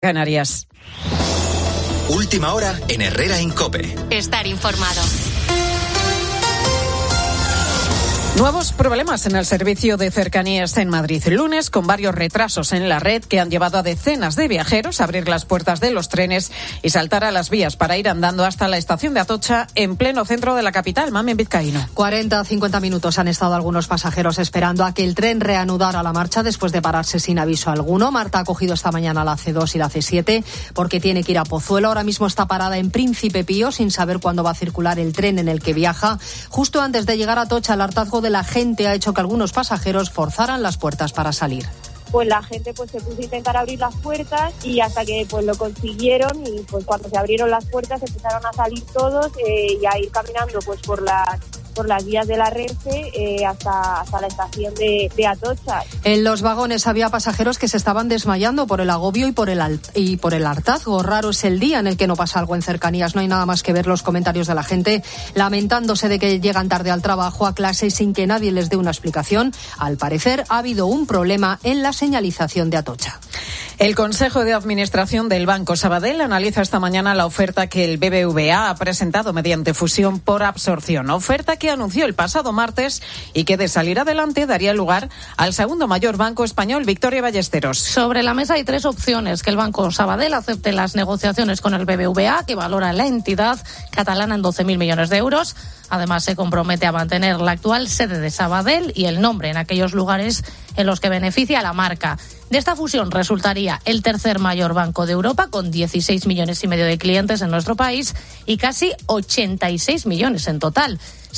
Canarias. Última hora en Herrera en COPE. Estar informado. Nuevos problemas en el servicio de cercanías en Madrid. Lunes, con varios retrasos en la red que han llevado a decenas de viajeros a abrir las puertas de los trenes y saltar a las vías para ir andando hasta la estación de Atocha, en pleno centro de la capital. Mamen Vizcaíno. 40-50 minutos han estado algunos pasajeros esperando a que el tren reanudara la marcha después de pararse sin aviso alguno. Marta ha cogido esta mañana la C2 y la C7 porque tiene que ir a Pozuelo. Ahora mismo está parada en Príncipe Pío sin saber cuándo va a circular el tren en el que viaja. Justo antes de llegar a Atocha, el hartazgo de la gente ha hecho que algunos pasajeros forzaran las puertas para salir. Pues la gente se puso a intentar abrir las puertas y hasta que lo consiguieron, y cuando se abrieron las puertas empezaron a salir todos y a ir caminando por las vías de la Renfe hasta la estación de Atocha. En los vagones había pasajeros que se estaban desmayando por el agobio y por el hartazgo. Raro es el día en el que no pasa algo en cercanías. No hay nada más que ver los comentarios de la gente lamentándose de que llegan tarde al trabajo, a clase, sin que nadie les dé una explicación. Al parecer ha habido un problema en la señalización de Atocha. El Consejo de Administración del Banco Sabadell analiza esta mañana la oferta que el BBVA ha presentado mediante fusión por absorción. Oferta que anunció el pasado martes y que, de salir adelante, daría lugar al segundo mayor banco español. Victoria Ballesteros. Sobre la mesa hay tres opciones: que el Banco Sabadell acepte las negociaciones con el BBVA, que valora la entidad catalana en 12.000 millones de euros. Además, se compromete a mantener la actual sede de Sabadell y el nombre en aquellos lugares en los que beneficia a la marca. De esta fusión resultaría el tercer mayor banco de Europa, con 16 millones y medio de clientes en nuestro país y casi 86 millones en total.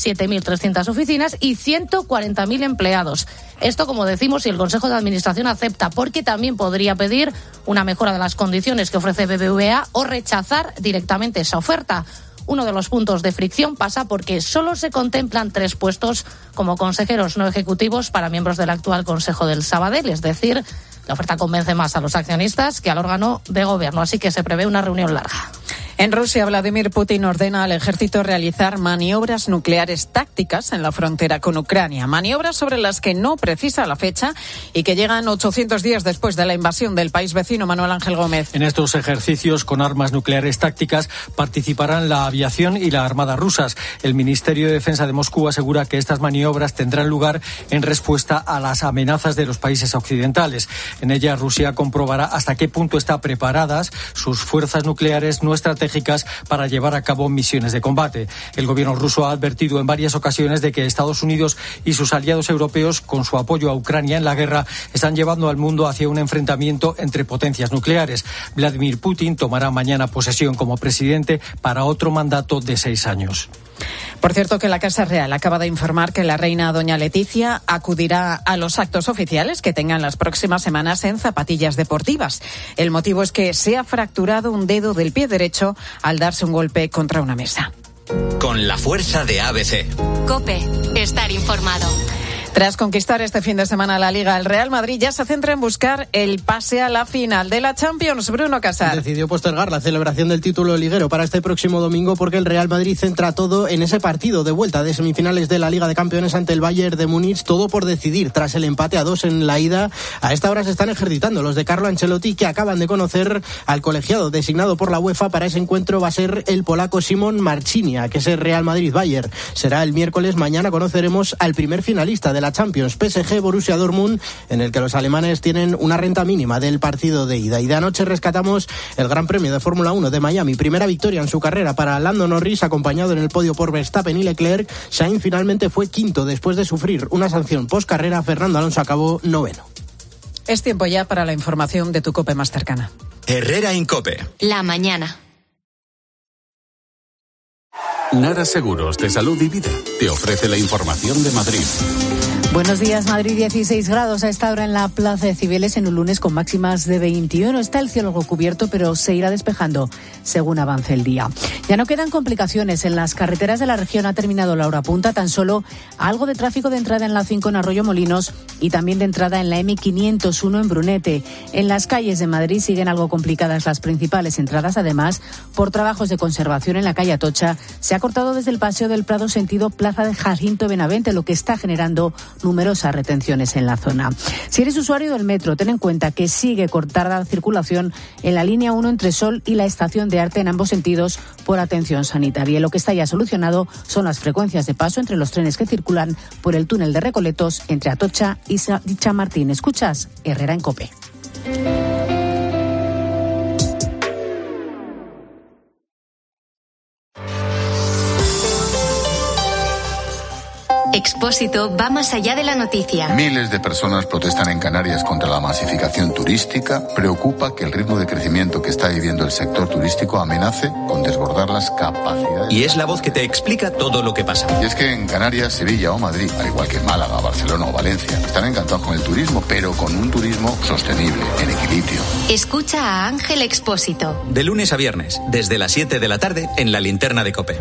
7.300 oficinas y 140.000 empleados. Esto, como decimos, si el Consejo de Administración acepta, porque también podría pedir una mejora de las condiciones que ofrece BBVA o rechazar directamente esa oferta. Uno de los puntos de fricción pasa porque solo se contemplan 3 puestos como consejeros no ejecutivos para miembros del actual Consejo del Sabadell, es decir, la oferta convence más a los accionistas que al órgano de gobierno, así que se prevé una reunión larga. En Rusia, Vladimir Putin ordena al ejército realizar maniobras nucleares tácticas en la frontera con Ucrania. Maniobras sobre las que no precisa la fecha y que llegan 800 días después de la invasión del país vecino. Manuel Ángel Gómez. En estos ejercicios con armas nucleares tácticas participarán la aviación y la armada rusas. El Ministerio de Defensa de Moscú asegura que estas maniobras tendrán lugar en respuesta a las amenazas de los países occidentales. En ellas, Rusia comprobará hasta qué punto están preparadas sus fuerzas nucleares no estratégicas para llevar a cabo misiones de combate. El gobierno ruso ha advertido en varias ocasiones de que Estados Unidos y sus aliados europeos, con su apoyo a Ucrania en la guerra, están llevando al mundo hacia un enfrentamiento entre potencias nucleares. Vladimir Putin tomará mañana posesión como presidente para otro mandato de 6 años. Por cierto, que la Casa Real acaba de informar que la reina doña Leticia acudirá a los actos oficiales que tengan las próximas semanas en zapatillas deportivas. El motivo es que se ha fracturado un dedo del pie derecho al darse un golpe contra una mesa. Con la fuerza de ABC. COPE. Estar informado. Tras conquistar este fin de semana la Liga, el Real Madrid ya se centra en buscar el pase a la final de la Champions. Bruno Casar. Decidió postergar la celebración del título liguero para este próximo domingo porque el Real Madrid centra todo en ese partido de vuelta de semifinales de la Liga de Campeones ante el Bayern de Múnich. Todo por decidir. Tras el empate a 2 en la ida, a esta hora se están ejercitando los de Carlo Ancelotti, que acaban de conocer al colegiado designado por la UEFA para ese encuentro. Va a ser el polaco Szymon Marczynia, que es el Real Madrid-Bayern. Será el miércoles. Mañana conoceremos al primer finalista de la Champions, PSG Borussia Dortmund, en el que los alemanes tienen una renta mínima del partido de ida. Y de anoche rescatamos el Gran Premio de Fórmula 1 de Miami. Primera victoria en su carrera para Lando Norris, acompañado en el podio por Verstappen y Leclerc. Sainz finalmente fue quinto después de sufrir una sanción post-carrera. Fernando Alonso acabó noveno. Es tiempo ya para la información de tu COPE más cercana. Herrera en COPE. La mañana. Nara Seguros de Salud y Vida te ofrece la información de Madrid. Buenos días, Madrid, 16 grados a esta hora en la Plaza de Cibeles, en un lunes con máximas de 21. Está el cielo algo cubierto, pero se irá despejando según avance el día. Ya no quedan complicaciones en las carreteras de la región. Ha terminado la hora punta, tan solo algo de tráfico de entrada en la 5 en Arroyo Molinos y también de entrada en la M501 en Brunete. En las calles de Madrid siguen algo complicadas las principales entradas. Además, por trabajos de conservación en la calle Atocha, se ha cortado desde el Paseo del Prado sentido Plaza de Jacinto Benavente, lo que está generando numerosas retenciones en la zona. Si eres usuario del metro, ten en cuenta que sigue cortada la circulación en la línea 1 entre Sol y la Estación de Arte en ambos sentidos por atención sanitaria. Lo que está ya solucionado son las frecuencias de paso entre los trenes que circulan por el túnel de Recoletos entre Atocha y Chamartín. Escuchas Herrera en COPE. Expósito va más allá de la noticia. Miles de personas protestan en Canarias contra la masificación turística. Preocupa que el ritmo de crecimiento que está viviendo el sector turístico amenace con desbordar las capacidades. Y es la voz que te explica todo lo que pasa. Y es que en Canarias, Sevilla o Madrid, al igual que Málaga, Barcelona o Valencia, están encantados con el turismo, pero con un turismo sostenible, en equilibrio. Escucha a Ángel Expósito. De lunes a viernes, desde las 7 de la tarde, en la linterna de COPE.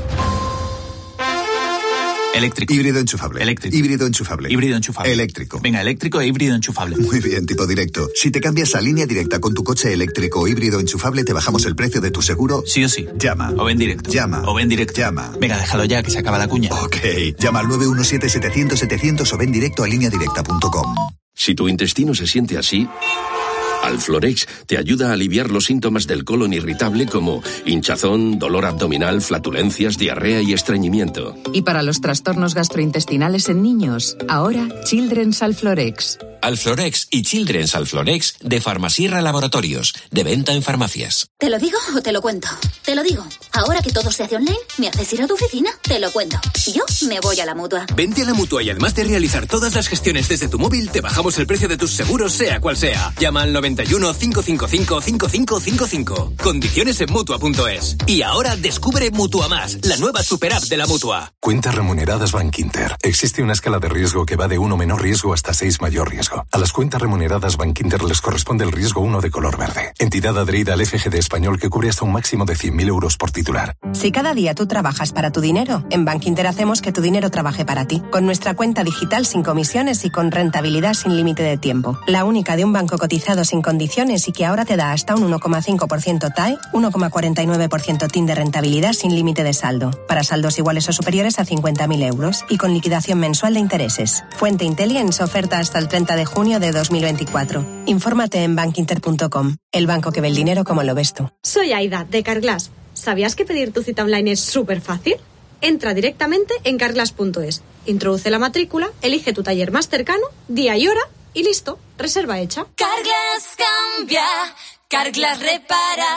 Eléctrico. Híbrido enchufable. Eléctrico. Híbrido enchufable. Híbrido enchufable. Eléctrico. Venga, eléctrico e híbrido enchufable. Muy bien, tipo directo. Si te cambias a Línea Directa con tu coche eléctrico o híbrido enchufable, te bajamos el precio de tu seguro. Sí o sí. Llama. O ven directo. Llama. O ven directo. Llama. Venga, déjalo ya, que se acaba la cuña. Ok. Llama al 917-700-700 o ven directo a lineadirecta.com. Si tu intestino se siente así, Alflorex te ayuda a aliviar los síntomas del colon irritable como hinchazón, dolor abdominal, flatulencias, diarrea y estreñimiento. Y para los trastornos gastrointestinales en niños, ahora Children's Alflorex. Alflorex y Children's Alflorex de Farmasierra Laboratorios, de venta en farmacias. ¿Te lo digo o te lo cuento? Te lo digo. Ahora que todo se hace online, ¿me haces ir a tu oficina? Te lo cuento. Y yo me voy a la Mutua. Vente a la Mutua y además de realizar todas las gestiones desde tu móvil, te bajamos el precio de tus seguros, sea cual sea. Llama al 91 555 5555. Condiciones en Mutua.es. Y ahora descubre Mutua Más, la nueva super app de la Mutua. Cuentas remuneradas Bankinter. Existe una escala de riesgo que va de 1 menor riesgo hasta 6 mayor riesgo. A las cuentas remuneradas Bankinter les corresponde el riesgo 1 de color verde. Entidad adherida al FGD español que cubre hasta un máximo de 100.000 euros por titular. Si cada día tú trabajas para tu dinero, en Bankinter hacemos que tu dinero trabaje para ti. Con nuestra cuenta digital sin comisiones y con rentabilidad sin límite de tiempo. La única de un banco cotizado sin condiciones y que ahora te da hasta un 1,5% TAE, 1,49% TIN de rentabilidad sin límite de saldo. Para saldos iguales o superiores a 50.000 euros y con liquidación mensual de intereses. Fuente Intelligence, oferta hasta el 30 de junio de 2024. Infórmate en bankinter.com, el banco que ve el dinero como lo ves tú. Soy Aida, de Carglass. ¿Sabías que pedir tu cita online es súper fácil? Entra directamente en carglass.es, introduce la matrícula, elige tu taller más cercano, día y hora y listo, reserva hecha. Carglass cambia, Carglass repara.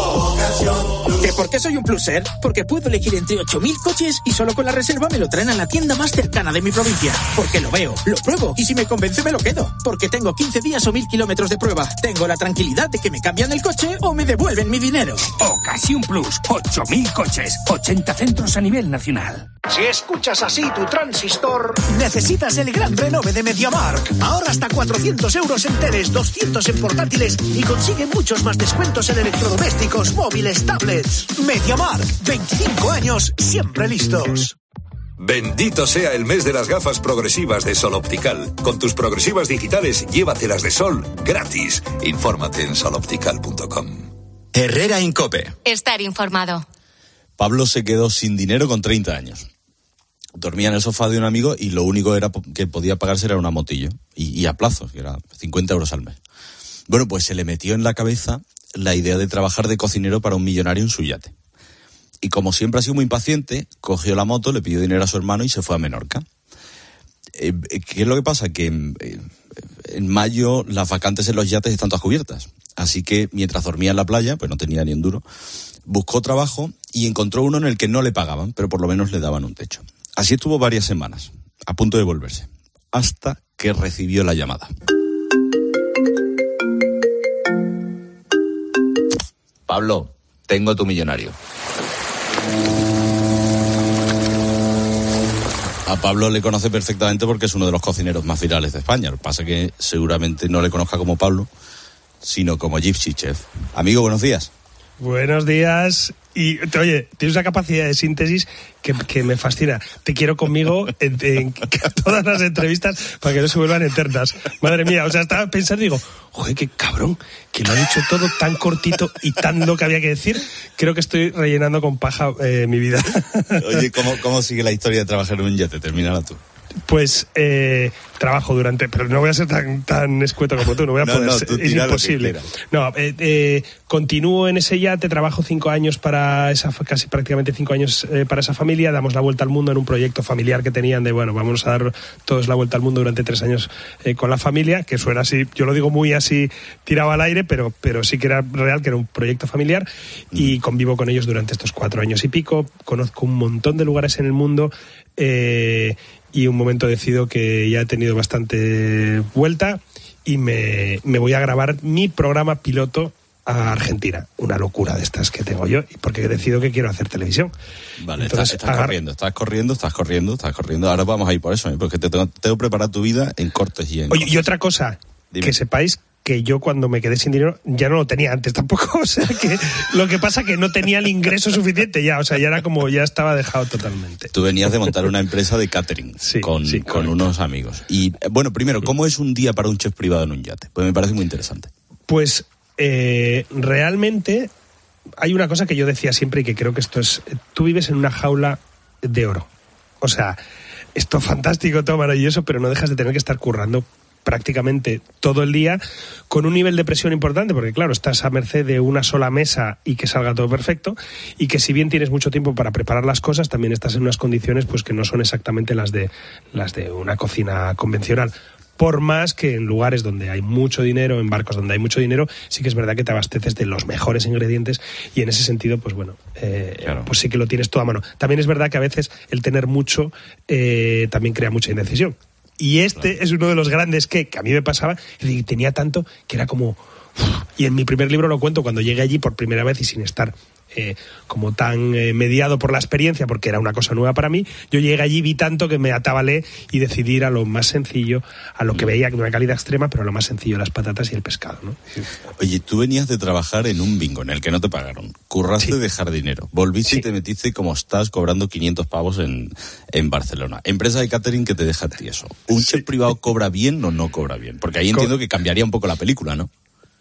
¿Que por qué soy un pluser? Porque puedo elegir entre 8.000 coches y solo con la reserva me lo traen a la tienda más cercana de mi provincia. Porque lo veo, lo pruebo y si me convence me lo quedo. Porque tengo 15 días o 1.000 kilómetros de prueba. Tengo la tranquilidad de que me cambian el coche o me devuelven mi dinero. Ocasión Plus, 8.000 coches, 80 centros a nivel nacional. Si escuchas así tu transistor, necesitas el gran renove de MediaMarkt. Ahora hasta 400 euros en teles, 200 en portátiles y consigue muchos más descuentos en electrodomésticos, móviles, tablets. MediaMarkt, 25 años, siempre listos. Bendito sea el mes de las gafas progresivas de Sol Optical. Con tus progresivas digitales, llévatelas de Sol gratis. Infórmate en soloptical.com. Herrera en COPE. Estar informado. Pablo se quedó sin dinero con 30 años. Dormía en el sofá de un amigo y lo único que podía pagarse era una motillo. Y a plazos, que era 50 euros al mes. Bueno, pues se le metió en la cabeza la idea de trabajar de cocinero para un millonario en su yate. Y como siempre ha sido muy impaciente, cogió la moto, le pidió dinero a su hermano y se fue a Menorca. ¿Qué es lo que pasa? Que en mayo las vacantes en los yates están todas cubiertas. Así que mientras dormía en la playa, pues no tenía ni un duro, buscó trabajo y encontró uno en el que no le pagaban, pero por lo menos le daban un techo. Así estuvo varias semanas, a punto de volverse, hasta que recibió la llamada. Pablo, tengo tu millonario. A Pablo le conoce perfectamente porque es uno de los cocineros más virales de España. Lo que pasa es que seguramente no le conozca como Pablo, sino como Gypsy Chef. Amigo, buenos días. Buenos días. Y, oye, tienes una capacidad de síntesis que me fascina. Te quiero conmigo en todas las entrevistas para que no se vuelvan eternas. Madre mía, o sea, estaba pensando y digo, joder, qué cabrón, que lo ha dicho todo tan cortito y tan lo que había que decir. Creo que estoy rellenando con paja mi vida. Oye, ¿cómo sigue la historia de trabajar en un yate? Termínala tú. Pues trabajo pero no voy a ser tan escueto como tú, no voy a poder, es imposible. Continúo en ese yate, trabajo 5 años casi prácticamente 5 años para esa familia, damos la vuelta al mundo en un proyecto familiar que tenían de, bueno, vamos a dar todos la vuelta al mundo durante 3 años con la familia, que suena así, yo lo digo muy así, tirado al aire, pero sí que era real, que era un proyecto familiar, y convivo con ellos durante estos 4 años y pico, conozco un montón de lugares en el mundo, y un momento decido que ya he tenido bastante vuelta y me voy a grabar mi programa piloto a Argentina. Una locura de estas que tengo yo, porque he decidido que quiero hacer televisión. Vale, estás corriendo. Ahora vamos a ir por eso, porque tengo preparado tu vida en cortes y en... Oye, y otra cosa, dime. Que sepáis que yo cuando me quedé sin dinero ya no lo tenía antes tampoco, o sea que lo que pasa que no tenía el ingreso suficiente ya, o sea, ya era como, ya estaba dejado totalmente. Tú venías de montar una empresa de catering con unos amigos. Y bueno, primero, ¿cómo es un día para un chef privado en un yate? Pues me parece muy interesante. Pues realmente hay una cosa que yo decía siempre y que creo que esto es, tú vives en una jaula de oro, o sea, esto es fantástico, todo maravilloso, pero no dejas de tener que estar currando prácticamente todo el día con un nivel de presión importante, porque claro, estás a merced de una sola mesa y que salga todo perfecto, y que si bien tienes mucho tiempo para preparar las cosas, también estás en unas condiciones pues que no son exactamente las de una cocina convencional. Por más que en lugares donde hay mucho dinero, en barcos donde hay mucho dinero, sí que es verdad que te abasteces de los mejores ingredientes, y en ese sentido, pues bueno, claro, pues sí que lo tienes todo a mano. También es verdad que a veces el tener mucho también crea mucha indecisión. Y es uno de los grandes que a mí me pasaba, y tenía tanto que era como... Y en mi primer libro lo cuento, cuando llegué allí por primera vez y sin estar como tan mediado por la experiencia, porque era una cosa nueva para mí, yo llegué allí, vi tanto que me atabalé y decidí ir a lo más sencillo, a lo que veía que una calidad extrema, pero a lo más sencillo, las patatas y el pescado, ¿no? Oye, tú venías de trabajar en un bingo en el que no te pagaron, curraste de jardinero, volviste y te metiste como estás cobrando 500 pavos en Barcelona, empresa de catering que te deja tieso. ¿Un chef privado cobra bien o no cobra bien? Porque ahí entiendo que cambiaría un poco la película, ¿no?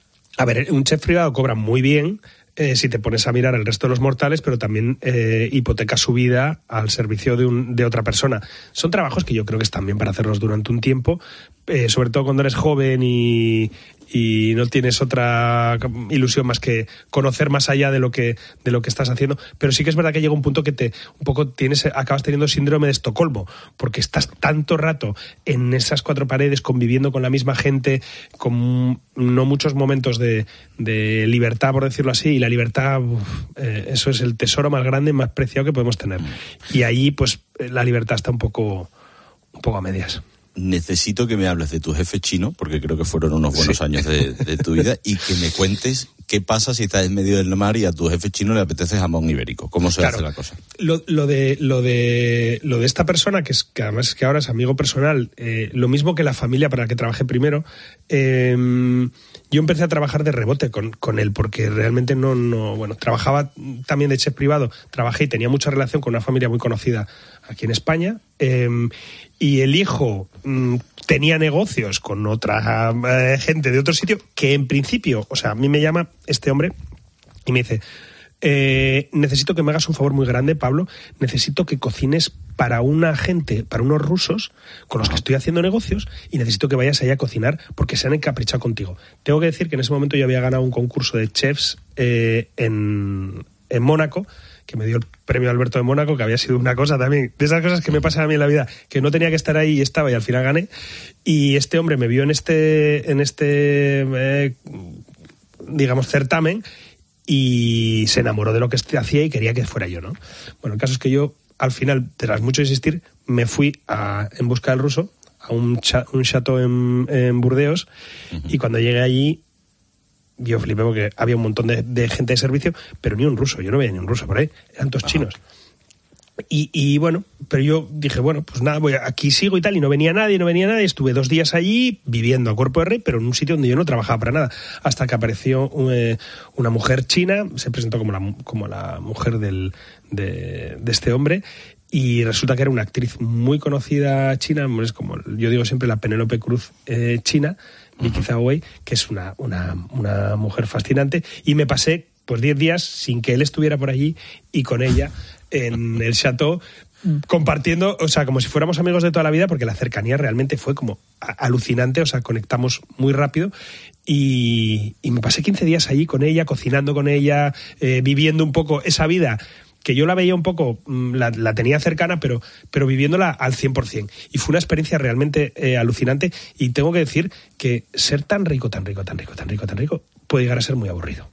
A ver, un chef privado cobra muy bien si te pones a mirar al resto de los mortales, pero también hipoteca su vida al servicio de otra persona. Son trabajos que yo creo que están bien para hacerlos durante un tiempo, sobre todo cuando eres joven y no tienes otra ilusión más que conocer más allá de lo que estás haciendo, pero sí que es verdad que llega un punto que acabas teniendo síndrome de Estocolmo, porque estás tanto rato en esas 4 paredes conviviendo con la misma gente, con no muchos momentos de libertad, por decirlo así, y la libertad, eso es el tesoro más grande, más preciado que podemos tener, y ahí pues la libertad está un poco a medias. Necesito que me hables de tu jefe chino, porque creo que fueron unos buenos años de tu vida, y que me cuentes qué pasa si estás en medio del mar y a tu jefe chino le apetece jamón ibérico. ¿Cómo se hace la cosa? Lo de esta persona, que además es que ahora es amigo personal, lo mismo que la familia para la que trabajé primero, yo empecé a trabajar de rebote con él, porque realmente bueno, trabajaba también de chef privado, trabajé y tenía mucha relación con una familia muy conocida aquí en España, y el hijo tenía negocios con otra gente de otro sitio, que en principio, o sea, a mí me llama este hombre y me dice, necesito que me hagas un favor muy grande, Pablo, necesito que cocines para una gente, para unos rusos con los que estoy haciendo negocios, y necesito que vayas allá a cocinar porque se han encaprichado contigo. Tengo que decir que en ese momento yo había ganado un concurso de chefs en Mónaco, que me dio el premio Alberto de Mónaco, que había sido una cosa también, de esas cosas que me pasan a mí en la vida, que no tenía que estar ahí y estaba, y al final gané. Y este hombre me vio en este digamos, certamen, y se enamoró de lo que hacía y quería que fuera yo, ¿no? Bueno, el caso es que yo, al final, tras mucho insistir, me fui en busca del ruso a un chateau en Burdeos, y cuando llegué allí, yo flipé porque había un montón de gente de servicio, pero ni un ruso, yo no veía ni un ruso por ahí, eran todos chinos. Y bueno, pero yo dije, bueno, pues nada, aquí sigo y tal, y no venía nadie, estuve 2 días allí viviendo a cuerpo de rey, pero en un sitio donde yo no trabajaba para nada, hasta que apareció una mujer china, se presentó como la mujer de este hombre, y resulta que era una actriz muy conocida china, es como yo digo siempre la Penélope Cruz china, Vicky Zhao Wei, que es una mujer fascinante, y me pasé pues 10 días sin que él estuviera por allí y con ella en el chateau, compartiendo, o sea, como si fuéramos amigos de toda la vida, porque la cercanía realmente fue como alucinante, o sea, conectamos muy rápido y me pasé 15 días allí con ella, cocinando con ella, viviendo un poco esa vida que yo la veía un poco, la tenía cercana, pero viviéndola al 100%. Y fue una experiencia realmente alucinante, y tengo que decir que ser tan rico puede llegar a ser muy aburrido.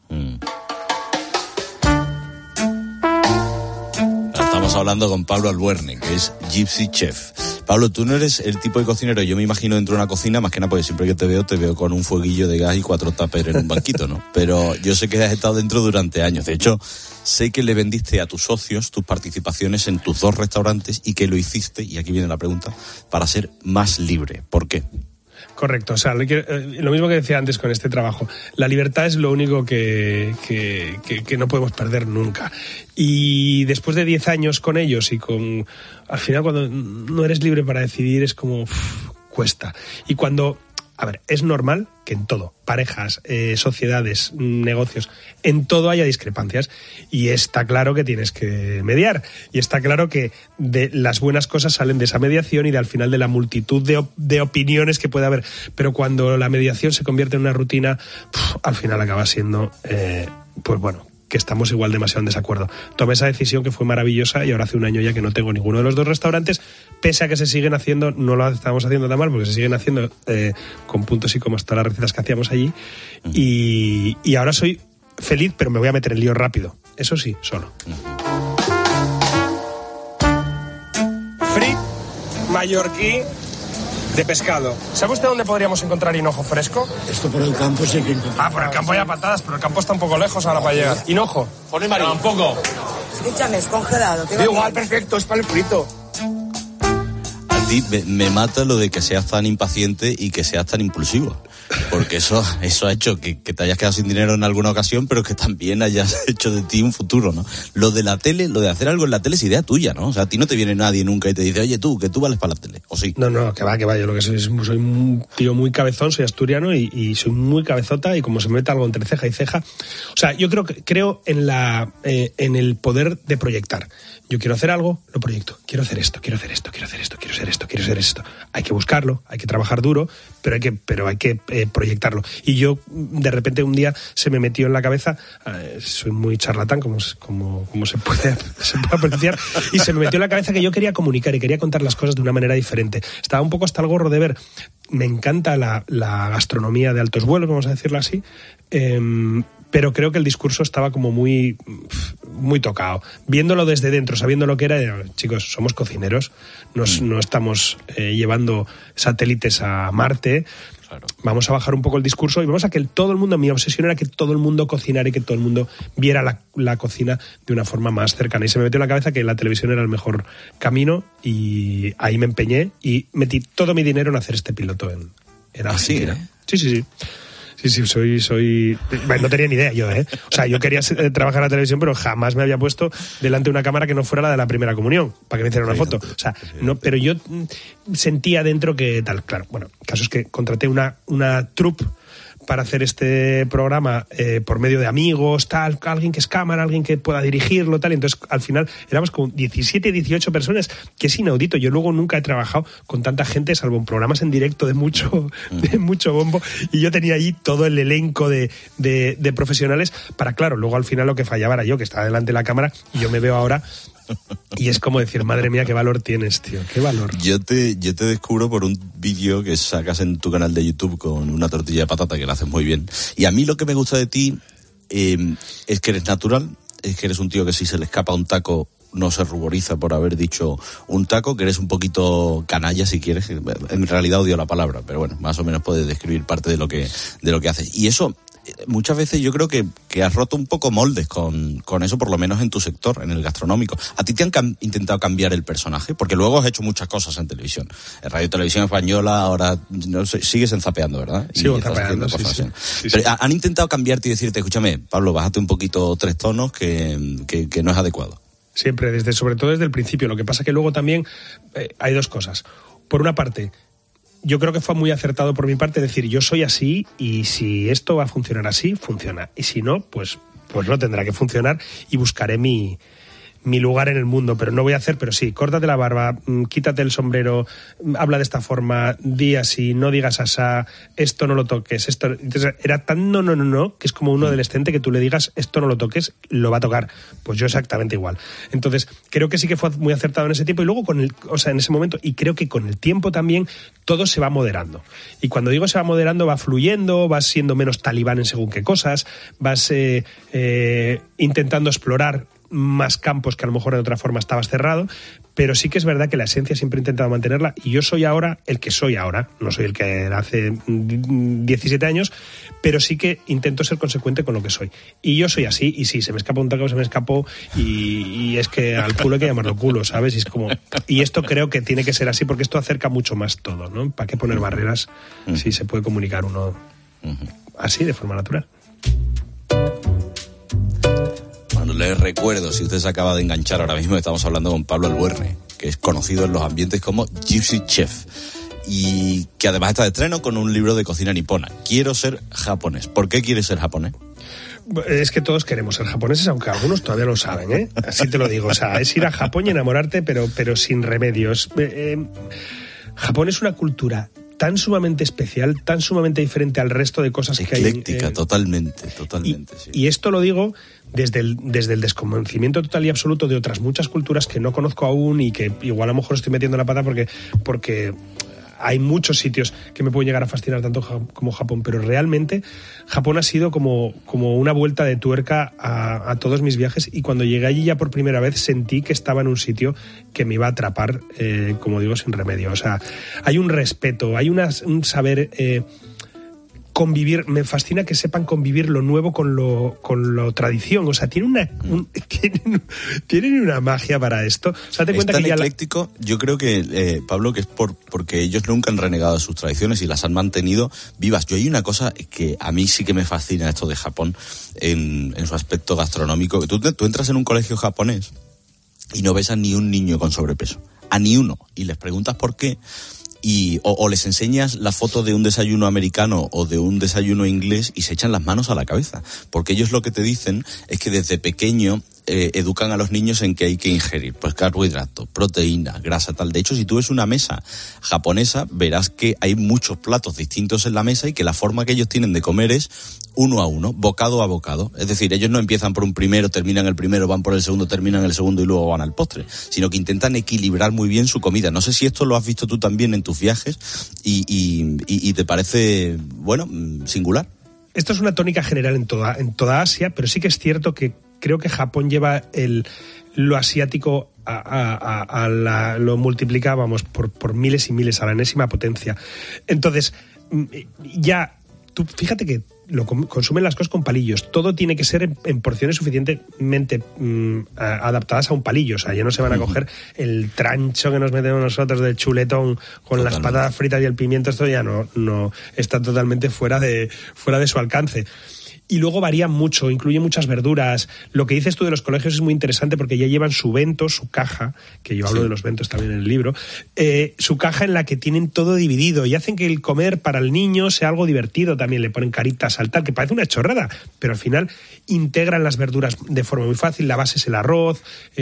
Estamos hablando con Pablo Albuerne, que es Gypsy Chef. Pablo, tú no eres el tipo de cocinero, yo me imagino dentro de una cocina, más que nada porque siempre que te veo con un fueguillo de gas y 4 tuppers en un banquito, ¿no? Pero yo sé que has estado dentro durante años. De hecho, sé que le vendiste a tus socios tus participaciones en tus 2 restaurantes y que lo hiciste, y aquí viene la pregunta, para ser más libre. ¿Por qué? Correcto, o sea, lo mismo que decía antes con este trabajo, la libertad es lo único que no podemos perder nunca. Y después de 10 años con ellos y al final cuando no eres libre para decidir es como cuesta. Y cuando, a ver, es normal que en todo, parejas, sociedades, negocios, en todo haya discrepancias, y está claro que tienes que mediar, y está claro que de las buenas cosas salen de esa mediación y al final de la multitud de opiniones que puede haber, pero cuando la mediación se convierte en una rutina, al final acaba siendo, pues bueno, que estamos igual demasiado en desacuerdo. Tomé esa decisión que fue maravillosa y ahora hace un año ya que no tengo ninguno de los 2 restaurantes, pese a que se siguen haciendo, no lo estamos haciendo tan mal porque se siguen haciendo con puntos y comas todas las recetas que hacíamos allí, y ahora soy feliz, pero me voy a meter en lío rápido, eso sí, solo. Free mallorquí de pescado. ¿Sabe usted dónde podríamos encontrar hinojo fresco? Esto por el campo sí que encontramos. Por el campo hay a patadas, pero el campo está un poco lejos ahora para llegar. ¿Hinojo? Pone María. Tampoco. Escúchame, es congelado. Igual, perfecto, es para el frito. A ti me mata lo de que seas tan impaciente y que seas tan impulsivo. Porque eso ha hecho que te hayas quedado sin dinero en alguna ocasión, pero que también hayas hecho de ti un futuro, ¿no? Lo de la tele, lo de hacer algo en la tele es idea tuya, ¿no? O sea, a ti no te viene nadie nunca y te dice, oye, tú, que tú vales para la tele, ¿o sí? No, que va, yo lo que soy un tío muy cabezón, soy asturiano y soy muy cabezota, y como se me mete algo entre ceja y ceja, o sea, yo creo en el poder de proyectar. Yo quiero hacer algo, lo proyecto. Quiero hacer esto. Hay que buscarlo, hay que trabajar duro, pero hay que proyectarlo. Y yo, de repente, un día se me metió en la cabeza, soy muy charlatán, como se puede apreciar, y se me metió en la cabeza que yo quería comunicar y quería contar las cosas de una manera diferente. Estaba un poco hasta el gorro de ver. Me encanta la gastronomía de altos vuelos, vamos a decirlo así, pero creo que el discurso estaba como muy tocado. Viéndolo desde dentro, sabiendo lo que era, chicos, somos cocineros, no estamos llevando satélites a Marte. Claro. Vamos a bajar un poco el discurso y vamos a que todo el mundo, mi obsesión era que todo el mundo cocinara y que todo el mundo viera la cocina de una forma más cercana. Y se me metió en la cabeza que la televisión era el mejor camino, y ahí me empeñé y metí todo mi dinero en hacer este piloto en Argentina. Sí. Sí, soy... Bueno, no tenía ni idea yo, ¿eh? O sea, yo quería trabajar en la televisión, pero jamás me había puesto delante de una cámara que no fuera la de la primera comunión, para que me hiciera una foto. O sea, no, pero yo sentía dentro que tal, claro. Bueno, el caso es que contraté una troupe para hacer este programa por medio de amigos, tal, alguien que es cámara, alguien que pueda dirigirlo, tal, y entonces al final éramos como 17, 18 personas, que es inaudito. Yo luego nunca he trabajado con tanta gente, salvo en programas en directo de mucho bombo, y yo tenía allí todo el elenco de profesionales para, claro, luego al final lo que fallaba era yo, que estaba delante de la cámara, y yo me veo ahora y es como decir, madre mía, qué valor tienes, tío, qué valor. Yo te descubro por un vídeo que sacas en tu canal de YouTube con una tortilla de patata que la haces muy bien. Y a mí lo que me gusta de ti es que eres natural, es que eres un tío que si se le escapa un taco no se ruboriza por haber dicho un taco, que eres un poquito canalla si quieres. En realidad odio la palabra, pero bueno, más o menos puedes describir parte de lo que haces. Y eso muchas veces yo creo que has roto un poco moldes con eso, por lo menos en tu sector, en el gastronómico. ¿A ti te han intentado cambiar el personaje? Porque luego has hecho muchas cosas en televisión. En Radio Televisión Española, ahora no sé, sigues enzapeando, ¿verdad? Sigo enzapeando, sí. Pero han intentado cambiarte y decirte, escúchame, Pablo, bájate un poquito 3 tonos que no es adecuado. Siempre, sobre todo desde el principio. Lo que pasa que luego también hay 2 cosas. Por una parte, yo creo que fue muy acertado por mi parte decir, yo soy así y si esto va a funcionar así, funciona. Y si no, pues no tendrá que funcionar y buscaré mi lugar en el mundo, pero no voy a hacer, pero sí, córtate la barba, quítate el sombrero, habla de esta forma, di así, no digas asá, esto no lo toques, esto... Entonces era tan no, que es como un adolescente que tú le digas esto no lo toques, lo va a tocar. Pues yo exactamente igual. Entonces, creo que sí que fue muy acertado en ese tiempo y luego en ese momento, y creo que con el tiempo también, todo se va moderando. Y cuando digo se va moderando, va fluyendo, vas siendo menos talibán en según qué cosas, vas intentando explorar más campos que a lo mejor de otra forma estabas cerrado, pero sí que es verdad que la esencia siempre he intentado mantenerla y yo soy ahora el que soy ahora, no soy el que era hace 17 años, pero sí que intento ser consecuente con lo que soy. Y yo soy así, y sí, se me escapa un taco, se me escapó, y es que al culo hay que llamarlo culo, ¿sabes? Y es como, y esto creo que tiene que ser así porque esto acerca mucho más todo, ¿no? ¿Para qué poner barreras si se puede comunicar uno así, de forma natural? Les recuerdo, si usted se acaba de enganchar ahora mismo, estamos hablando con Pablo Albuerne, que es conocido en los ambientes como Gypsy Chef, y que además está de estreno con un libro de cocina nipona. Quiero ser japonés. ¿Por qué quieres ser japonés? Es que todos queremos ser japoneses, aunque algunos todavía lo saben, ¿eh? Así te lo digo. O sea, es ir a Japón y enamorarte, pero sin remedios. Japón es una cultura tan sumamente especial, tan sumamente diferente al resto de cosas que hay. Ecléctica, totalmente. Sí. Y esto lo digo desde el desconocimiento total y absoluto de otras muchas culturas que no conozco aún y que igual a lo mejor estoy metiendo la pata porque hay muchos sitios que me pueden llegar a fascinar tanto como Japón, pero realmente Japón ha sido como una vuelta de tuerca a todos mis viajes, y cuando llegué allí ya por primera vez sentí que estaba en un sitio que me iba a atrapar, como digo, sin remedio. O sea, hay un respeto, hay un saber convivir. Me fascina que sepan convivir lo nuevo con lo tradición. O sea, tienen una magia para esto. O sea, es tan ecléctico, yo creo que, Pablo, que es porque ellos nunca han renegado de sus tradiciones y las han mantenido vivas. Yo hay una cosa que a mí sí que me fascina esto de Japón en su aspecto gastronómico. Tú entras en un colegio japonés y no ves a ni un niño con sobrepeso. A ni uno. Y les preguntas por qué. O les enseñas la foto de un desayuno americano o de un desayuno inglés y se echan las manos a la cabeza. Porque ellos lo que te dicen es que desde pequeño educan a los niños en que hay que ingerir pues carbohidratos, proteína, grasa, tal. De hecho, si tú ves una mesa japonesa, verás que hay muchos platos distintos en la mesa y que la forma que ellos tienen de comer es uno a uno, bocado a bocado. Es decir, ellos no empiezan por un primero, terminan el primero, van por el segundo, terminan el segundo y luego van al postre, sino que intentan equilibrar muy bien su comida. No sé si esto lo has visto tú también en tus viajes y te parece, bueno, singular. Esto es una tónica general en toda Asia, pero sí que es cierto que creo que Japón lleva lo asiático lo multiplica, vamos, por miles y miles, a la enésima potencia. Entonces, ya, tú fíjate que consumen las cosas con palillos. Todo tiene que ser en porciones suficientemente adaptadas a un palillo. O sea, ya no se van a coger el trancho que nos metemos nosotros de chuletón con las patatas fritas y el pimiento. Esto ya no está totalmente fuera de su alcance. Y luego varía mucho, incluye muchas verduras. Lo que dices tú de los colegios es muy interesante porque ya llevan su bento, su caja, que yo hablo de los bentos también en el libro, su caja en la que tienen todo dividido y hacen que el comer para el niño sea algo divertido también. Le ponen caritas al tal, que parece una chorrada, pero al final integran las verduras de forma muy fácil. La base es el arroz.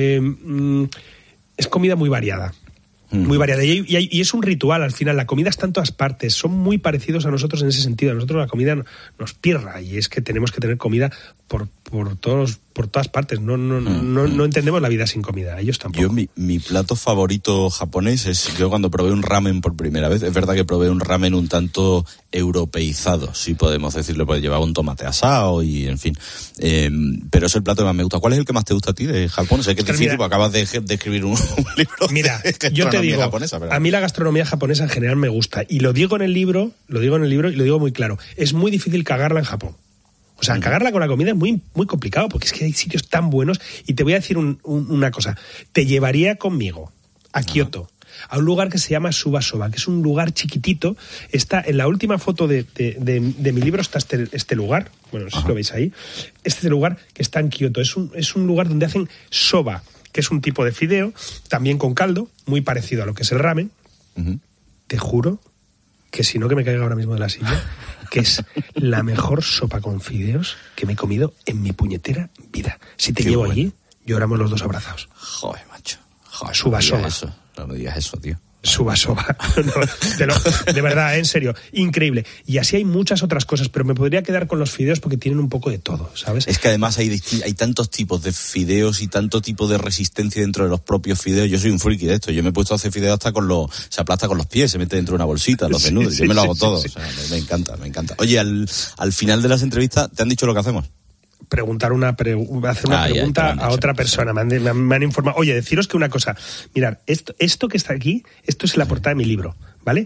Es comida muy variada. Muy variada. Y es un ritual, al final. La comida está en todas partes. Son muy parecidos a nosotros en ese sentido. A nosotros la comida nos pirra y es que tenemos que tener comida por todas partes. No entendemos la vida sin comida. Ellos tampoco. Yo, mi plato favorito japonés es, yo cuando probé un ramen por primera vez, es verdad que probé un ramen un tanto europeizado, si podemos decirlo, pues llevaba un tomate asado y en fin. Pero es el plato que más me gusta. ¿Cuál es el que más te gusta a ti de Japón? Sé que es difícil porque acabas de escribir un libro. Mira, yo te digo, japonesa, a mí la gastronomía japonesa en general me gusta. Y lo digo en el libro y lo digo muy claro. Es muy difícil cagarla en Japón. O sea, cagarla con la comida es muy, muy complicado, porque es que hay sitios tan buenos. Y te voy a decir una cosa. Te llevaría conmigo a Kioto, a un lugar que se llama Suba-Soba, que es un lugar chiquitito. Está en la última foto de mi libro, está este lugar. Bueno, no sé si lo veis ahí. Este lugar que está en Kioto. Es un lugar donde hacen soba, que es un tipo de fideo, también con caldo, muy parecido a lo que es el ramen. Te juro que si no, que me caiga ahora mismo de la silla, que es la mejor sopa con fideos que me he comido en mi puñetera vida. Si te llevo allí, lloramos los dos abrazados. Joder, macho. Joder, Suba-Soba. No me digas eso, tío. Suba-Soba. No, de verdad, en serio, increíble. Y así hay muchas otras cosas, pero me podría quedar con los fideos porque tienen un poco de todo, ¿sabes? Es que además hay tantos tipos de fideos y tanto tipo de resistencia dentro de los propios fideos. Yo soy un friki de esto. Yo me he puesto a hacer fideos hasta se aplasta con los pies, se mete dentro de una bolsita, los desnudos. Yo me lo hago todo. Sí. O sea, me encanta, me encanta. Oye, al final de las entrevistas, ¿te han dicho lo que hacemos? Hacer una pregunta a otra persona. Me han informado. Oye, deciros que una cosa. Mirad, esto que está aquí, esto es la portada de mi libro, ¿vale?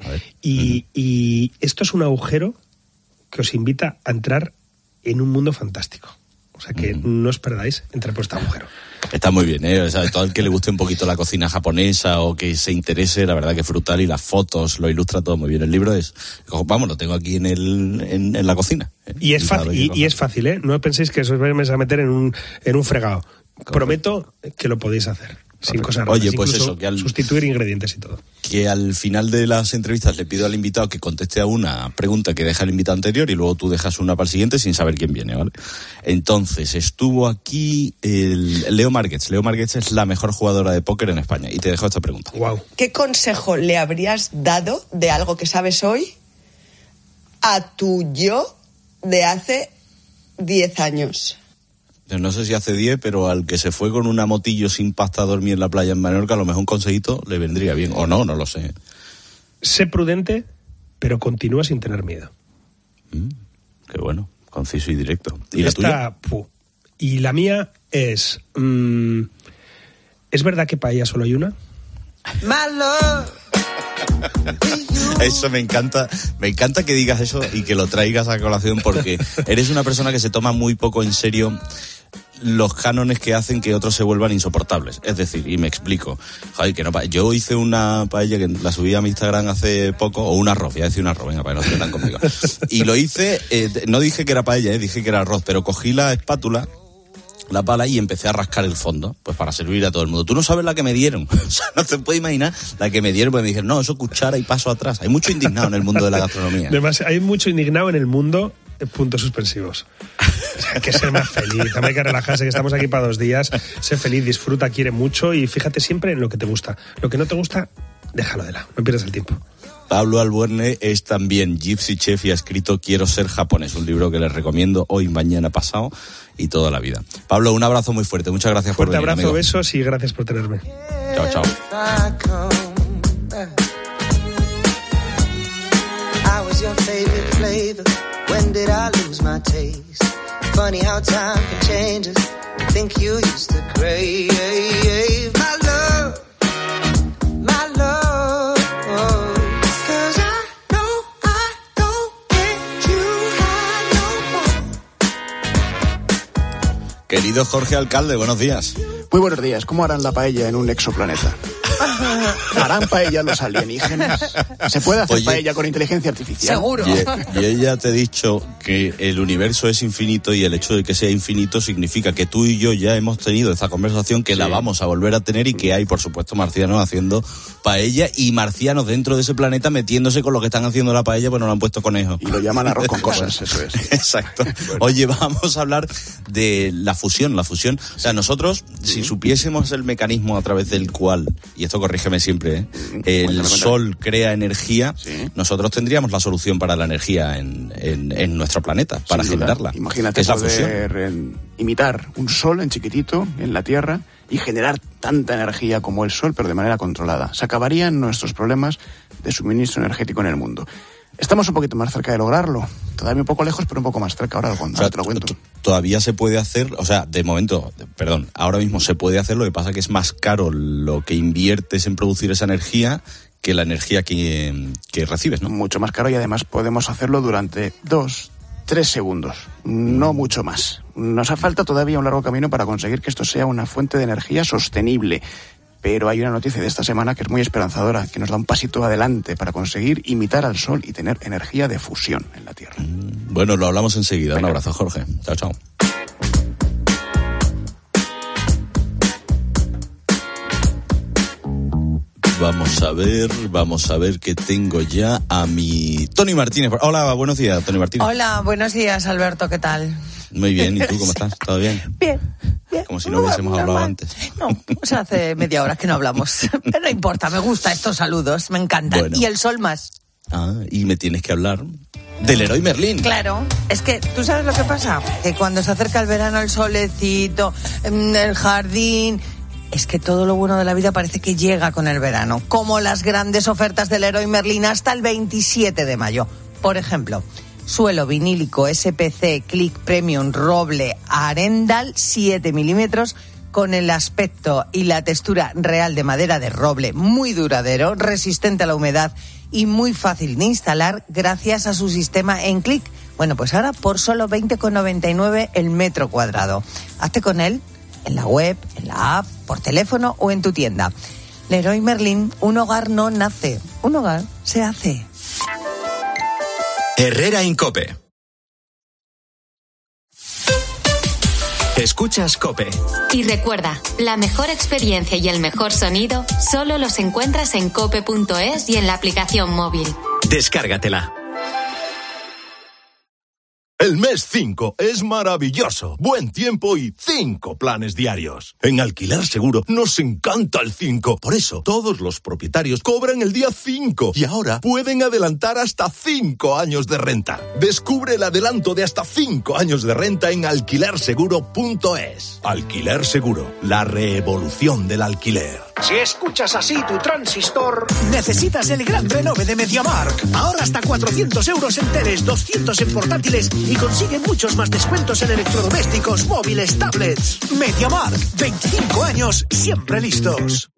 Y esto es un agujero que os invita a entrar en un mundo fantástico. O sea que no os perdáis entrar por este agujero. Está muy bien, ¿eh? O sea, todo el que le guste un poquito la cocina japonesa o que se interese, la verdad que es brutal, y las fotos lo ilustra todo muy bien. El libro vamos, lo tengo aquí en la cocina. Y es fácil, ¿eh? No penséis que os vais a meter en un fregado. Correcto. Prometo que lo podéis hacer. Sin cosas raras. Oye, pues eso, que sustituir ingredientes y todo. Que al final de las entrevistas le pido al invitado que conteste a una pregunta que deja el invitado anterior y luego tú dejas una para el siguiente sin saber quién viene, ¿vale? Entonces, estuvo aquí Leo Márquez. Leo Márquez es la mejor jugadora de póker en España y te dejo esta pregunta. Wow. ¿Qué consejo le habrías dado de algo que sabes hoy a tu yo de hace 10 años? No sé si hace 10, pero al que se fue con una motillo sin pasta a dormir en la playa en Mallorca, a lo mejor un consejito le vendría bien. O no lo sé. Sé prudente, pero continúa sin tener miedo. Qué bueno, conciso y directo. ¿Y la tuya? Y la mía es... ¿es verdad que paella solo hay una? Eso me encanta que digas eso y que lo traigas a colación, porque eres una persona que se toma muy poco en serio los cánones que hacen que otros se vuelvan insoportables. Es decir, y me explico. Joder, que no, yo hice una paella que la subí a mi Instagram hace poco, o un arroz, voy a decir un arroz, venga, para que no se metan conmigo. Y lo hice, no dije que era paella, dije que era arroz, pero cogí la espátula, la pala, y empecé a rascar el fondo, pues para servir a todo el mundo. Tú no sabes la que me dieron, o sea, no te puedes imaginar la que me dieron, porque me dijeron, no, eso cuchara y paso atrás. Hay mucho indignado en el mundo de la gastronomía. Además, hay mucho indignado en el mundo, puntos suspensivos. O sea, hay que ser más feliz, hay que relajarse, que estamos aquí para 2 días. Sé feliz, disfruta, quiere mucho y fíjate siempre en lo que te gusta. Lo que no te gusta, déjalo de lado, no pierdas el tiempo. Pablo Albuerne es también Gypsy Chef y ha escrito Quiero ser japonés, un libro que les recomiendo hoy, mañana, pasado y toda la vida. Pablo, un abrazo muy fuerte, muchas gracias por venir. Fuerte abrazo, amigo. Besos y gracias por tenerme. Chao, chao. Querido Jorge Alcalde, buenos días. Muy buenos días. ¿Cómo harán la paella en un exoplaneta? ¿Harán paella los alienígenas? ¿Se puede hacer paella con inteligencia artificial? Seguro. Y ella te ha dicho que el universo es infinito y el hecho de que sea infinito significa que tú y yo ya hemos tenido esta conversación, que la vamos a volver a tener y que hay, por supuesto, marcianos haciendo paella y marcianos dentro de ese planeta metiéndose con lo que están haciendo la paella, pues no lo han puesto conejos. Y lo llaman arroz con cosas, eso es. Exacto. Bueno. Oye, vamos a hablar de la fusión. O sea, nosotros, si supiésemos el mecanismo a través del cual, y esto corrígeme siempre, el sol crea energía, nosotros tendríamos la solución para la energía en nuestro planeta, para generarla. Imagínate poder imitar un sol en chiquitito en la Tierra y generar tanta energía como el sol, pero de manera controlada. Se acabarían nuestros problemas de suministro energético en el mundo. Estamos un poquito más cerca de lograrlo. Todavía un poco lejos, pero un poco más cerca. Ahora te lo cuento. Todavía se puede hacer, o sea, de momento, ahora mismo se puede hacer, lo que pasa que es más caro lo que inviertes en producir esa energía que la energía que recibes, ¿no? Mucho más caro, y además podemos hacerlo durante 2, 3 segundos, no mucho más. Nos hace falta todavía un largo camino para conseguir que esto sea una fuente de energía sostenible. Pero hay una noticia de esta semana que es muy esperanzadora, que nos da un pasito adelante para conseguir imitar al Sol y tener energía de fusión en la Tierra. Bueno, lo hablamos enseguida. Venga. Un abrazo, Jorge. Chao, chao. Vamos a ver que tengo ya a mi Tony Martínez. Hola, buenos días, Tony Martínez. Hola, buenos días, Alberto, ¿qué tal? Muy bien, ¿y tú cómo estás? ¿Todo bien? Bien. Como si no hubiésemos hablado antes. No, o sea, hace media hora que no hablamos. Pero no importa, me gustan estos saludos, me encantan. Bueno. Y el sol más. Y me tienes que hablar del Leroy Merlin. Claro, es que tú sabes lo que pasa, que cuando se acerca el verano, el solecito, el jardín... Es que todo lo bueno de la vida parece que llega con el verano, como las grandes ofertas del Leroy Merlin hasta el 27 de mayo. Por ejemplo, suelo vinílico SPC Click Premium Roble Arendal 7 milímetros con el aspecto y la textura real de madera de roble, muy duradero, resistente a la humedad y muy fácil de instalar gracias a su sistema en clic. Bueno, pues ahora por solo 20,99 el metro cuadrado. Hazte con él en la web, en la app, por teléfono o en tu tienda. Leroy Merlin, un hogar no nace, un hogar se hace. Herrera Incope. Escuchas COPE. Y recuerda, la mejor experiencia y el mejor sonido solo los encuentras en cope.es y en la aplicación móvil. Descárgatela. El mes 5 es maravilloso. Buen tiempo y 5 planes diarios. En Alquiler Seguro nos encanta el 5. Por eso, todos los propietarios cobran el día 5 y ahora pueden adelantar hasta 5 años de renta. Descubre el adelanto de hasta 5 años de renta en alquilerseguro.es. Alquiler Seguro, la revolución del alquiler. Si escuchas así tu transistor, necesitas el gran renove de MediaMarkt. Ahora hasta 400 euros en teles, 200 en portátiles y consigue muchos más descuentos en electrodomésticos, móviles, tablets. MediaMarkt, 25 años, siempre listos.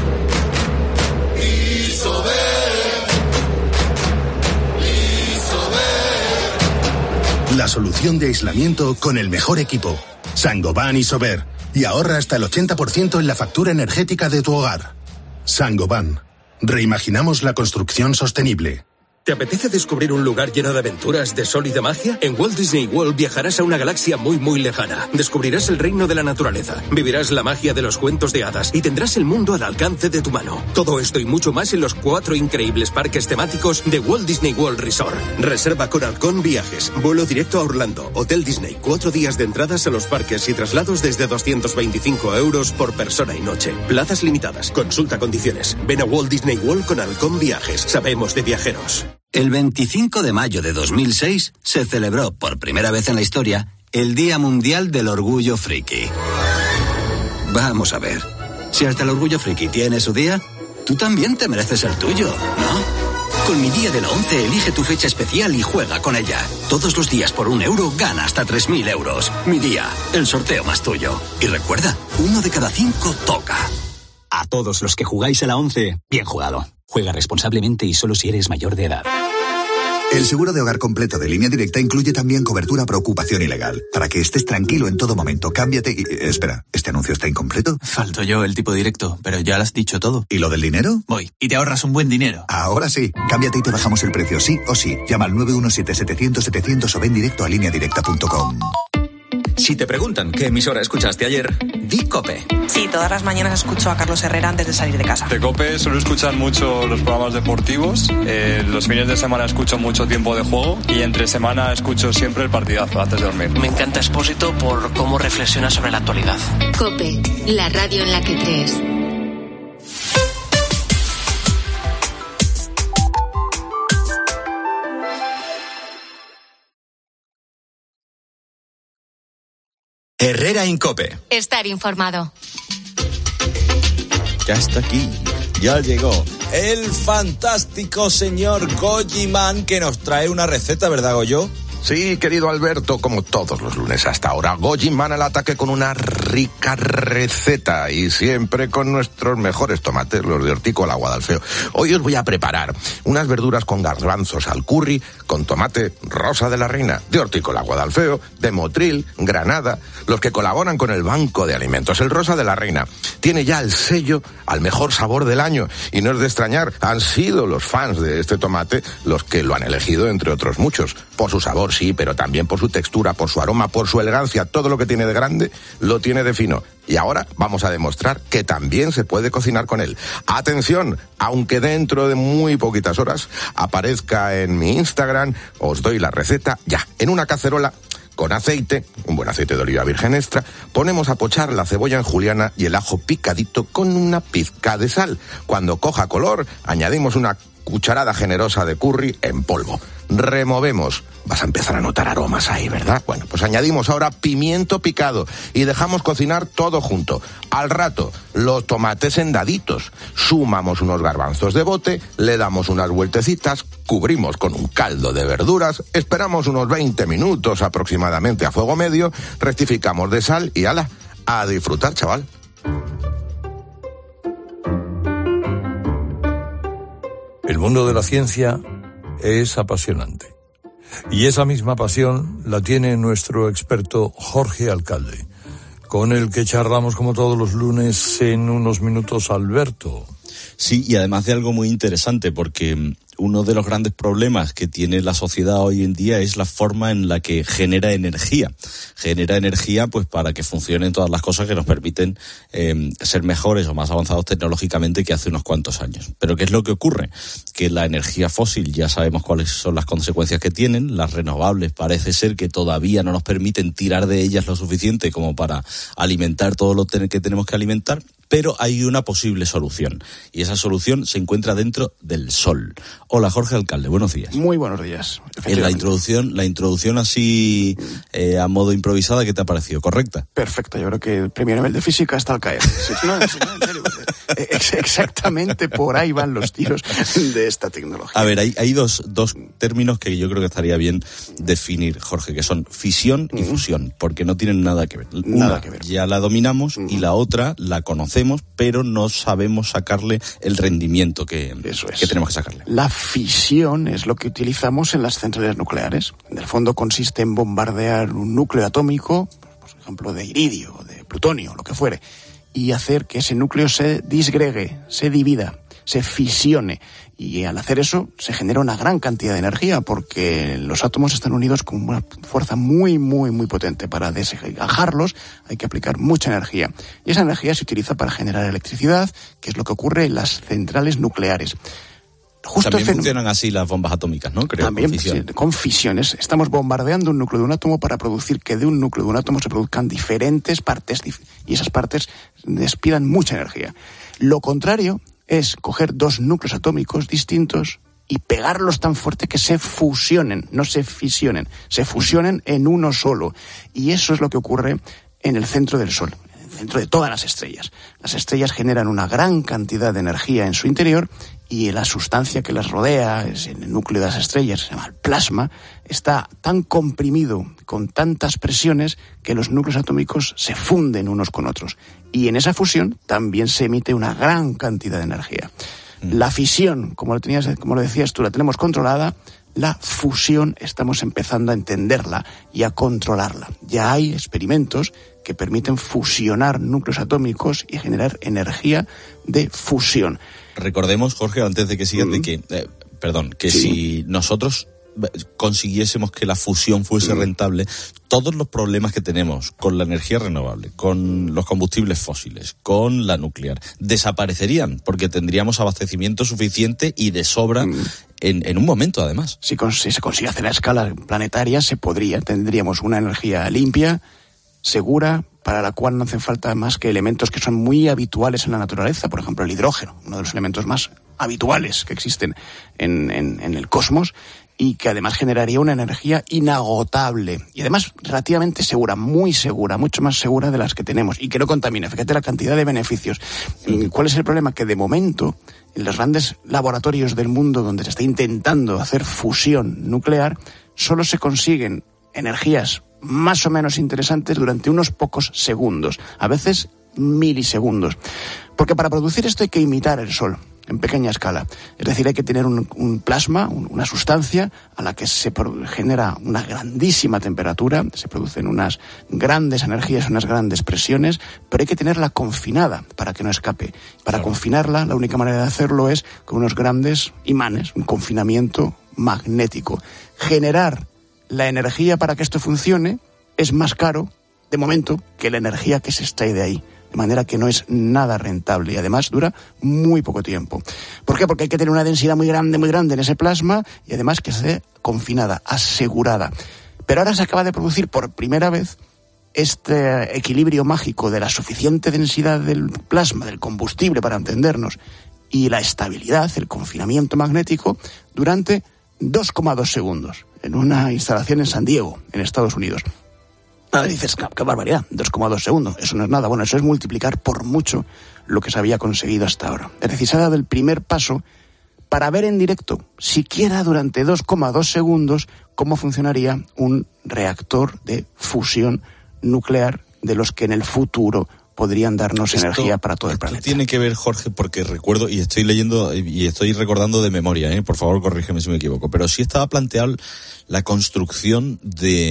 La solución de aislamiento con el mejor equipo. Saint-Gobain Isover. Y ahorra hasta el 80% en la factura energética de tu hogar. Saint-Gobain. Reimaginamos la construcción sostenible. ¿Te apetece descubrir un lugar lleno de aventuras, de sol y de magia? En Walt Disney World viajarás a una galaxia muy, muy lejana. Descubrirás el reino de la naturaleza, vivirás la magia de los cuentos de hadas y tendrás el mundo al alcance de tu mano. Todo esto y mucho más en los 4 increíbles parques temáticos de Walt Disney World Resort. Reserva con Halcón Viajes, vuelo directo a Orlando, Hotel Disney, 4 días de entradas a los parques y traslados desde 225 euros por persona y noche. Plazas limitadas, consulta condiciones. Ven a Walt Disney World con Halcón Viajes, sabemos de viajeros. El 25 de mayo de 2006 se celebró por primera vez en la historia el Día Mundial del Orgullo Friki. Vamos a ver, si hasta el Orgullo Friki tiene su día, tú también te mereces el tuyo, ¿no? Con Mi Día de la 11 elige tu fecha especial y juega con ella. Todos los días por €1 gana hasta 3.000 euros. Mi Día, el sorteo más tuyo. Y recuerda, 1 de cada 5 toca. A todos los que jugáis a la 11, bien jugado. Juega responsablemente y solo si eres mayor de edad. El seguro de hogar completo de Línea Directa incluye también cobertura por ocupación ilegal. Para que estés tranquilo en todo momento, cámbiate y... Espera, ¿este anuncio está incompleto? Falto yo el tipo directo, pero ya lo has dicho todo. ¿Y lo del dinero? Voy, y te ahorras un buen dinero. Ahora sí, cámbiate y te bajamos el precio, sí o sí. Llama al 917-700-700 o ven directo a lineadirecta.com. Si te preguntan qué emisora escuchaste ayer, di COPE. Sí, todas las mañanas escucho a Carlos Herrera antes de salir de casa. De COPE suelo escuchar mucho los programas deportivos, los fines de semana escucho mucho Tiempo de Juego y entre semana escucho siempre el partidazo antes de dormir. Me encanta Expósito por cómo reflexiona sobre la actualidad. COPE, la radio en la que crees. Herrera Incope. Estar informado. Ya está aquí, ya llegó el fantástico señor Goyiman que nos trae una receta, ¿verdad, Goyo? Sí, querido Alberto, como todos los lunes hasta ahora, Goji Man al ataque con una rica receta y siempre con nuestros mejores tomates, los de Hortícola Guadalfeo. Hoy os voy a preparar unas verduras con garbanzos al curry, con tomate rosa de la reina, de Hortícola Guadalfeo, de Motril, Granada, los que colaboran con el Banco de Alimentos. El rosa de la reina tiene ya el sello al mejor sabor del año y no es de extrañar, han sido los fans de este tomate los que lo han elegido entre otros muchos, por su sabor sí, pero también por su textura, por su aroma, por su elegancia. Todo lo que tiene de grande lo tiene de fino. Y ahora vamos a demostrar que también se puede cocinar con él. Atención, aunque dentro de muy poquitas horas aparezca en mi Instagram, os doy la receta ya. En una cacerola con aceite, un buen aceite de oliva virgen extra, ponemos a pochar la cebolla en juliana y el ajo picadito con una pizca de sal. Cuando coja color, añadimos una cucharada generosa de curry en polvo. Removemos. Vas a empezar a notar aromas ahí, ¿verdad? Bueno, pues añadimos ahora pimiento picado y dejamos cocinar todo junto. Al rato, los tomates en daditos. Sumamos unos garbanzos de bote, le damos unas vueltecitas, cubrimos con un caldo de verduras, esperamos unos 20 minutos aproximadamente a fuego medio, rectificamos de sal y ¡hala! A disfrutar, chaval. El mundo de la ciencia es apasionante. Y esa misma pasión la tiene nuestro experto Jorge Alcalde, con el que charlamos como todos los lunes en unos minutos, Alberto. Sí, y además de algo muy interesante, porque uno de los grandes problemas que tiene la sociedad hoy en día es la forma en la que genera energía. Genera energía pues para que funcionen todas las cosas que nos permiten ser mejores o más avanzados tecnológicamente que hace unos cuantos años. Pero ¿qué es lo que ocurre? Que la energía fósil ya sabemos cuáles son las consecuencias que tienen. Las renovables parece ser que todavía no nos permiten tirar de ellas lo suficiente como para alimentar todo lo que tenemos que alimentar. Pero hay una posible solución, y esa solución se encuentra dentro del sol. Hola, Jorge Alcalde, buenos días. Muy buenos días. En la introducción así a modo improvisada, ¿qué te ha parecido? ¿Correcta? Perfecto, yo creo que el premio nivel de física está al caer. En serio, exactamente por ahí van los tiros de esta tecnología. A ver, hay dos términos que yo creo que estaría bien definir, Jorge, que son fisión y fusión, porque no tienen nada que ver. Una ya la dominamos y la otra la conocemos, pero no sabemos sacarle el rendimiento que tenemos que sacarle. La fisión es lo que utilizamos en las centrales nucleares. En el fondo consiste en bombardear un núcleo atómico, por ejemplo de iridio, de plutonio, lo que fuere, y hacer que ese núcleo se disgregue, se divida, se fisione. Y al hacer eso se genera una gran cantidad de energía porque los átomos están unidos con una fuerza muy, muy, muy potente. Para desgajarlos hay que aplicar mucha energía. Y esa energía se utiliza para generar electricidad, que es lo que ocurre en las centrales nucleares. También funcionan así las bombas atómicas, ¿no? Creo, también, con fisión. Sí, con fisiones. Estamos bombardeando un núcleo de un átomo para producir que de un núcleo de un átomo se produzcan diferentes partes y esas partes despidan mucha energía. Lo contrario es coger dos núcleos atómicos distintos y pegarlos tan fuerte que se fusionen, no se fisionen, se fusionen en uno solo. Y eso es lo que ocurre en el centro del Sol, en el centro de todas las estrellas. Las estrellas generan una gran cantidad de energía en su interior y la sustancia que las rodea, es el núcleo de las estrellas, se llama el plasma, está tan comprimido, con tantas presiones, que los núcleos atómicos se funden unos con otros. Y en esa fusión también se emite una gran cantidad de energía. La fisión, como lo decías tú, la tenemos controlada. La fusión estamos empezando a entenderla y a controlarla. Ya hay experimentos que permiten fusionar núcleos atómicos y generar energía de fusión. Recordemos, Jorge, antes de que sigas, si nosotros consiguiésemos que la fusión fuese rentable, todos los problemas que tenemos con la energía renovable, con los combustibles fósiles, con la nuclear, desaparecerían, porque tendríamos abastecimiento suficiente y de sobra en un momento, además. Si se consigue hacer a escala planetaria, tendríamos una energía limpia, segura, para la cual no hacen falta más que elementos que son muy habituales en la naturaleza, por ejemplo el hidrógeno, uno de los elementos más habituales que existen en el cosmos, y que además generaría una energía inagotable y además relativamente segura, muy segura, mucho más segura de las que tenemos y que no contamina. Fíjate la cantidad de beneficios. ¿Cuál es el problema? Que de momento en los grandes laboratorios del mundo donde se está intentando hacer fusión nuclear solo se consiguen energías más o menos interesantes durante unos pocos segundos, a veces milisegundos. Porque para producir esto hay que imitar el Sol en pequeña escala. Es decir, hay que tener un plasma, una sustancia a la que se genera una grandísima temperatura, se producen unas grandes energías, unas grandes presiones, pero hay que tenerla confinada para que no escape. Para confinarla, la única manera de hacerlo es con unos grandes imanes, un confinamiento magnético. Generar la energía para que esto funcione es más caro, de momento, que la energía que se extrae de ahí. De manera que no es nada rentable y además dura muy poco tiempo. ¿Por qué? Porque hay que tener una densidad muy grande en ese plasma y además que esté confinada, asegurada. Pero ahora se acaba de producir por primera vez este equilibrio mágico de la suficiente densidad del plasma, del combustible para entendernos, y la estabilidad, el confinamiento magnético, durante 2,2 segundos en una instalación en San Diego, en Estados Unidos. Ahora dices, qué barbaridad, 2,2 segundos, eso no es nada. Bueno, eso es multiplicar por mucho lo que se había conseguido hasta ahora. Es decir, se ha dado el primer paso para ver en directo, siquiera durante 2,2 segundos, cómo funcionaría un reactor de fusión nuclear de los que en el futuro podrían darnos energía para todo el planeta. Tiene que ver, Jorge, porque recuerdo, y estoy leyendo y estoy recordando de memoria, por favor corrígeme si me equivoco, pero sí estaba planteado la construcción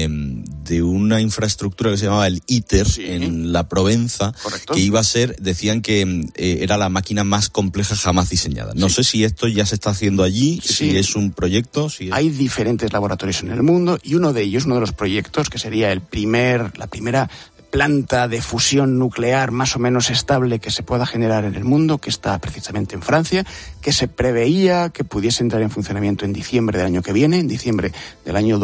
de una infraestructura que se llamaba el ITER en la Provenza. Correcto. Que iba a ser, decían que era la máquina más compleja jamás diseñada. No sé si esto ya se está haciendo allí, si es un proyecto. Hay diferentes laboratorios en el mundo y uno de ellos, uno de los proyectos que sería la primera planta de fusión nuclear más o menos estable que se pueda generar en el mundo, que está precisamente en Francia, que se preveía que pudiese entrar en funcionamiento en diciembre del año que viene, en diciembre del año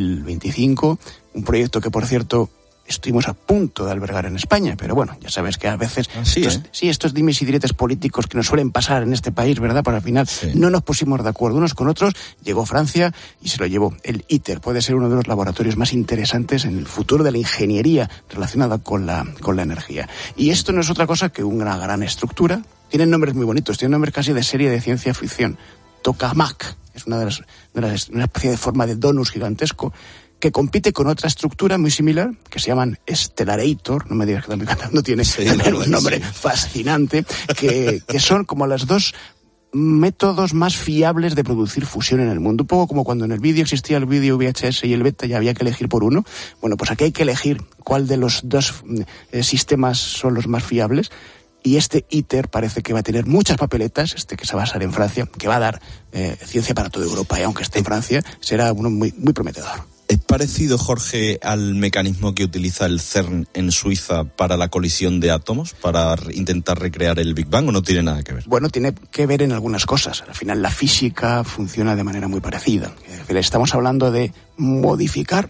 2025, un proyecto que, por cierto, estuvimos a punto de albergar en España, pero bueno, ya sabes que a veces estos dimes y diretes políticos que nos suelen pasar en este país, ¿verdad? Pero al final no nos pusimos de acuerdo unos con otros, llegó Francia y se lo llevó. El ITER puede ser uno de los laboratorios más interesantes en el futuro de la ingeniería relacionada con la energía. Y esto no es otra cosa que una gran estructura. Tienen nombres muy bonitos, tienen nombres casi de serie de ciencia ficción. Tokamak es una especie de forma de donus gigantesco que compite con otra estructura muy similar, que se llaman Stellarator, no me digas que también cantando, tiene también un nombre fascinante, que son como los dos métodos más fiables de producir fusión en el mundo. Un poco como cuando en el vídeo existía el vídeo VHS y el beta y había que elegir por uno. Bueno, pues aquí hay que elegir cuál de los dos sistemas son los más fiables. Y este ITER parece que va a tener muchas papeletas, que se va a basar en Francia, que va a dar ciencia para toda Europa. Y aunque esté en Francia, será uno muy, muy prometedor. ¿Es parecido, Jorge, al mecanismo que utiliza el CERN en Suiza para la colisión de átomos, para intentar recrear el Big Bang, o no tiene nada que ver? Bueno, tiene que ver en algunas cosas. Al final la física funciona de manera muy parecida. Estamos hablando de modificar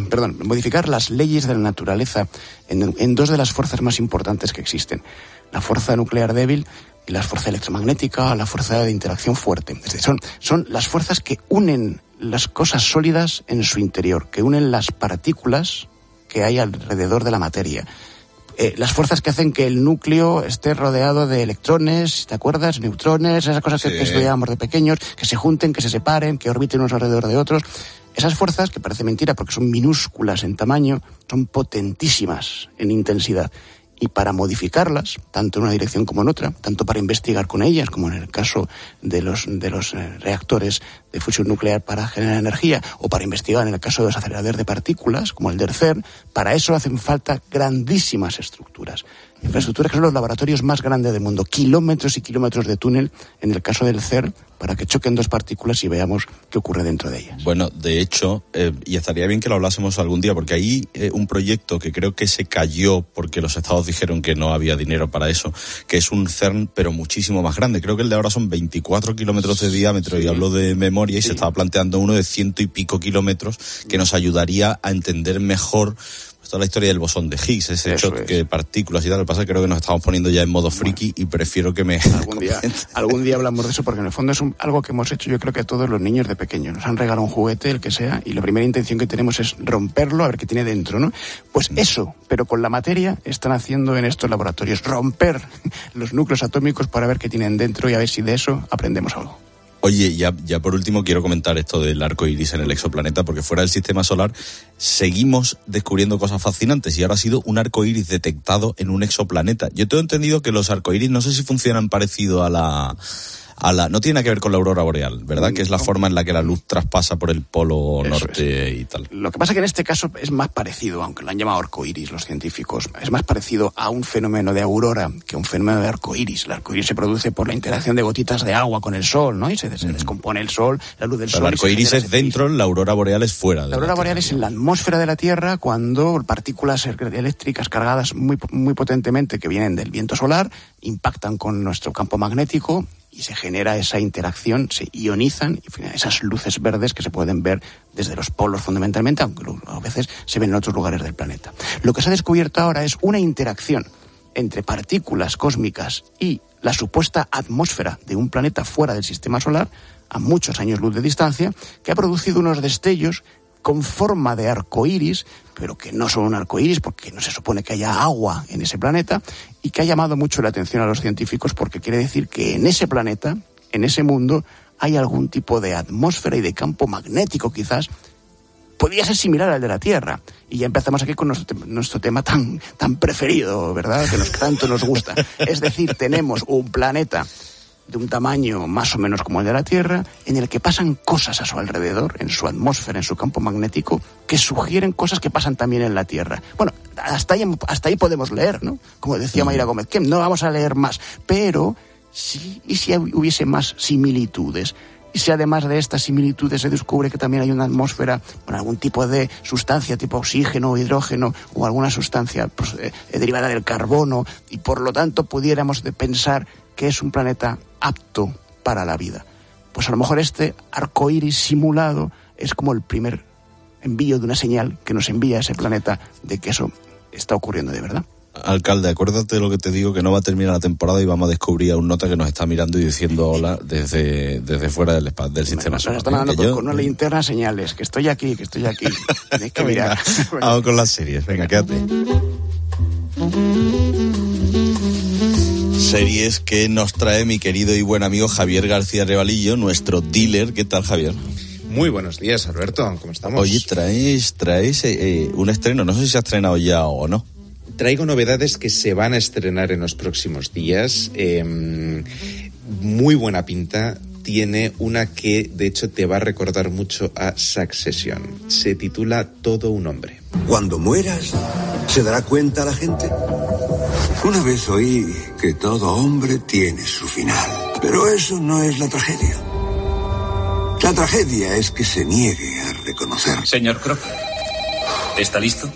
las leyes de la naturaleza en dos de las fuerzas más importantes que existen. La fuerza nuclear débil y la fuerza electromagnética, la fuerza de interacción fuerte. Es decir, son las fuerzas que unen las cosas sólidas en su interior, que unen las partículas que hay alrededor de la materia. Las fuerzas que hacen que el núcleo esté rodeado de electrones, ¿te acuerdas? Neutrones, esas cosas que estudiábamos de pequeños, que se junten, que se separen, que orbiten unos alrededor de otros. Esas fuerzas, que parece mentira porque son minúsculas en tamaño, son potentísimas en intensidad. Y para modificarlas, tanto en una dirección como en otra, tanto para investigar con ellas, como en el caso de los reactores de fusión nuclear para generar energía, o para investigar en el caso de los aceleradores de partículas, como el del CERN, para eso hacen falta grandísimas estructuras. Infraestructuras que son los laboratorios más grandes del mundo, kilómetros y kilómetros de túnel, en el caso del CERN, para que choquen dos partículas y veamos qué ocurre dentro de ellas. Bueno, de hecho, y estaría bien que lo hablásemos algún día, porque hay un proyecto que creo que se cayó porque los estados dijeron que no había dinero para eso, que es un CERN, pero muchísimo más grande. Creo que el de ahora son 24 kilómetros de diámetro, y hablo de memoria, y se estaba planteando uno de 100 y pico kilómetros, que nos ayudaría a entender mejor Toda la historia del bosón de Higgs, ese choque de partículas y tal. Lo que pasa es que creo que nos estamos poniendo ya en modo friki y prefiero que me... Algún día hablamos de eso, porque en el fondo es algo que hemos hecho yo creo que todos los niños de pequeños. Nos han regalado un juguete, el que sea, y la primera intención que tenemos es romperlo, a ver qué tiene dentro, ¿no? Pues eso, pero con la materia, están haciendo en estos laboratorios, romper los núcleos atómicos para ver qué tienen dentro y a ver si de eso aprendemos algo. Oye, ya por último quiero comentar esto del arco iris en el exoplaneta, porque fuera del sistema solar seguimos descubriendo cosas fascinantes y ahora ha sido un arco iris detectado en un exoplaneta. Yo tengo entendido que los arcoiris no sé si funcionan parecido a la... no tiene nada que ver con la aurora boreal, ¿verdad? Que es la forma en la que la luz traspasa por el polo norte y tal. Lo que pasa es que en este caso es más parecido, aunque lo han llamado arcoiris los científicos, es más parecido a un fenómeno de aurora que a un fenómeno de arcoiris. El arcoiris se produce por la interacción de gotitas de agua con el sol, ¿no? Y se descompone el sol, la luz del sol. El arcoiris es dentro, la aurora boreal es fuera. La aurora boreal es en la atmósfera de la Tierra, cuando partículas eléctricas cargadas muy potentemente que vienen del viento solar impactan con nuestro campo magnético y se genera esa interacción, se ionizan y esas luces verdes que se pueden ver desde los polos fundamentalmente, aunque a veces se ven en otros lugares del planeta. Lo que se ha descubierto ahora es una interacción entre partículas cósmicas y la supuesta atmósfera de un planeta fuera del sistema solar, a muchos años luz de distancia, que ha producido unos destellos con forma de arcoíris, pero que no son un arcoíris porque no se supone que haya agua en ese planeta, y que ha llamado mucho la atención a los científicos porque quiere decir que en ese planeta, en ese mundo, hay algún tipo de atmósfera y de campo magnético quizás. Podría ser similar al de la Tierra. Y ya empezamos aquí con nuestro tema tan preferido, ¿verdad? Que tanto nos gusta. Es decir, tenemos un planeta de un tamaño más o menos como el de la Tierra, en el que pasan cosas a su alrededor, en su atmósfera, en su campo magnético, que sugieren cosas que pasan también en la Tierra. Bueno, hasta ahí podemos leer, ¿no? Como decía Mayra Gómez, que no vamos a leer más, pero sí, y si hubiese más similitudes. Y si además de estas similitudes se descubre que también hay una atmósfera con algún tipo de sustancia tipo oxígeno o hidrógeno o alguna sustancia derivada del carbono, y por lo tanto pudiéramos pensar que es un planeta apto para la vida, pues a lo mejor este arcoíris simulado es como el primer envío de una señal que nos envía a ese planeta de que eso está ocurriendo de verdad. Alcalde, acuérdate de lo que te digo, que no va a terminar la temporada y vamos a descubrir a un nota que nos está mirando y diciendo hola desde fuera del sistema solar. Nos están dando con una linterna señales, que estoy aquí. Tienes que mirar. Vamos con las series, venga, quédate. Series que nos trae mi querido y buen amigo Javier García Revalillo, nuestro dealer. ¿Qué tal, Javier? Muy buenos días, Alberto, ¿cómo estamos? Oye, traes un estreno, no sé si se ha estrenado ya o no. Traigo novedades que se van a estrenar en los próximos días. Muy buena pinta. Tiene una que, de hecho, te va a recordar mucho a Succession. Se titula Todo un hombre. Cuando mueras, ¿se dará cuenta la gente? Una vez oí que todo hombre tiene su final. Pero eso no es la tragedia. La tragedia es que se niegue a reconocer. Señor Crocker, ¿está listo?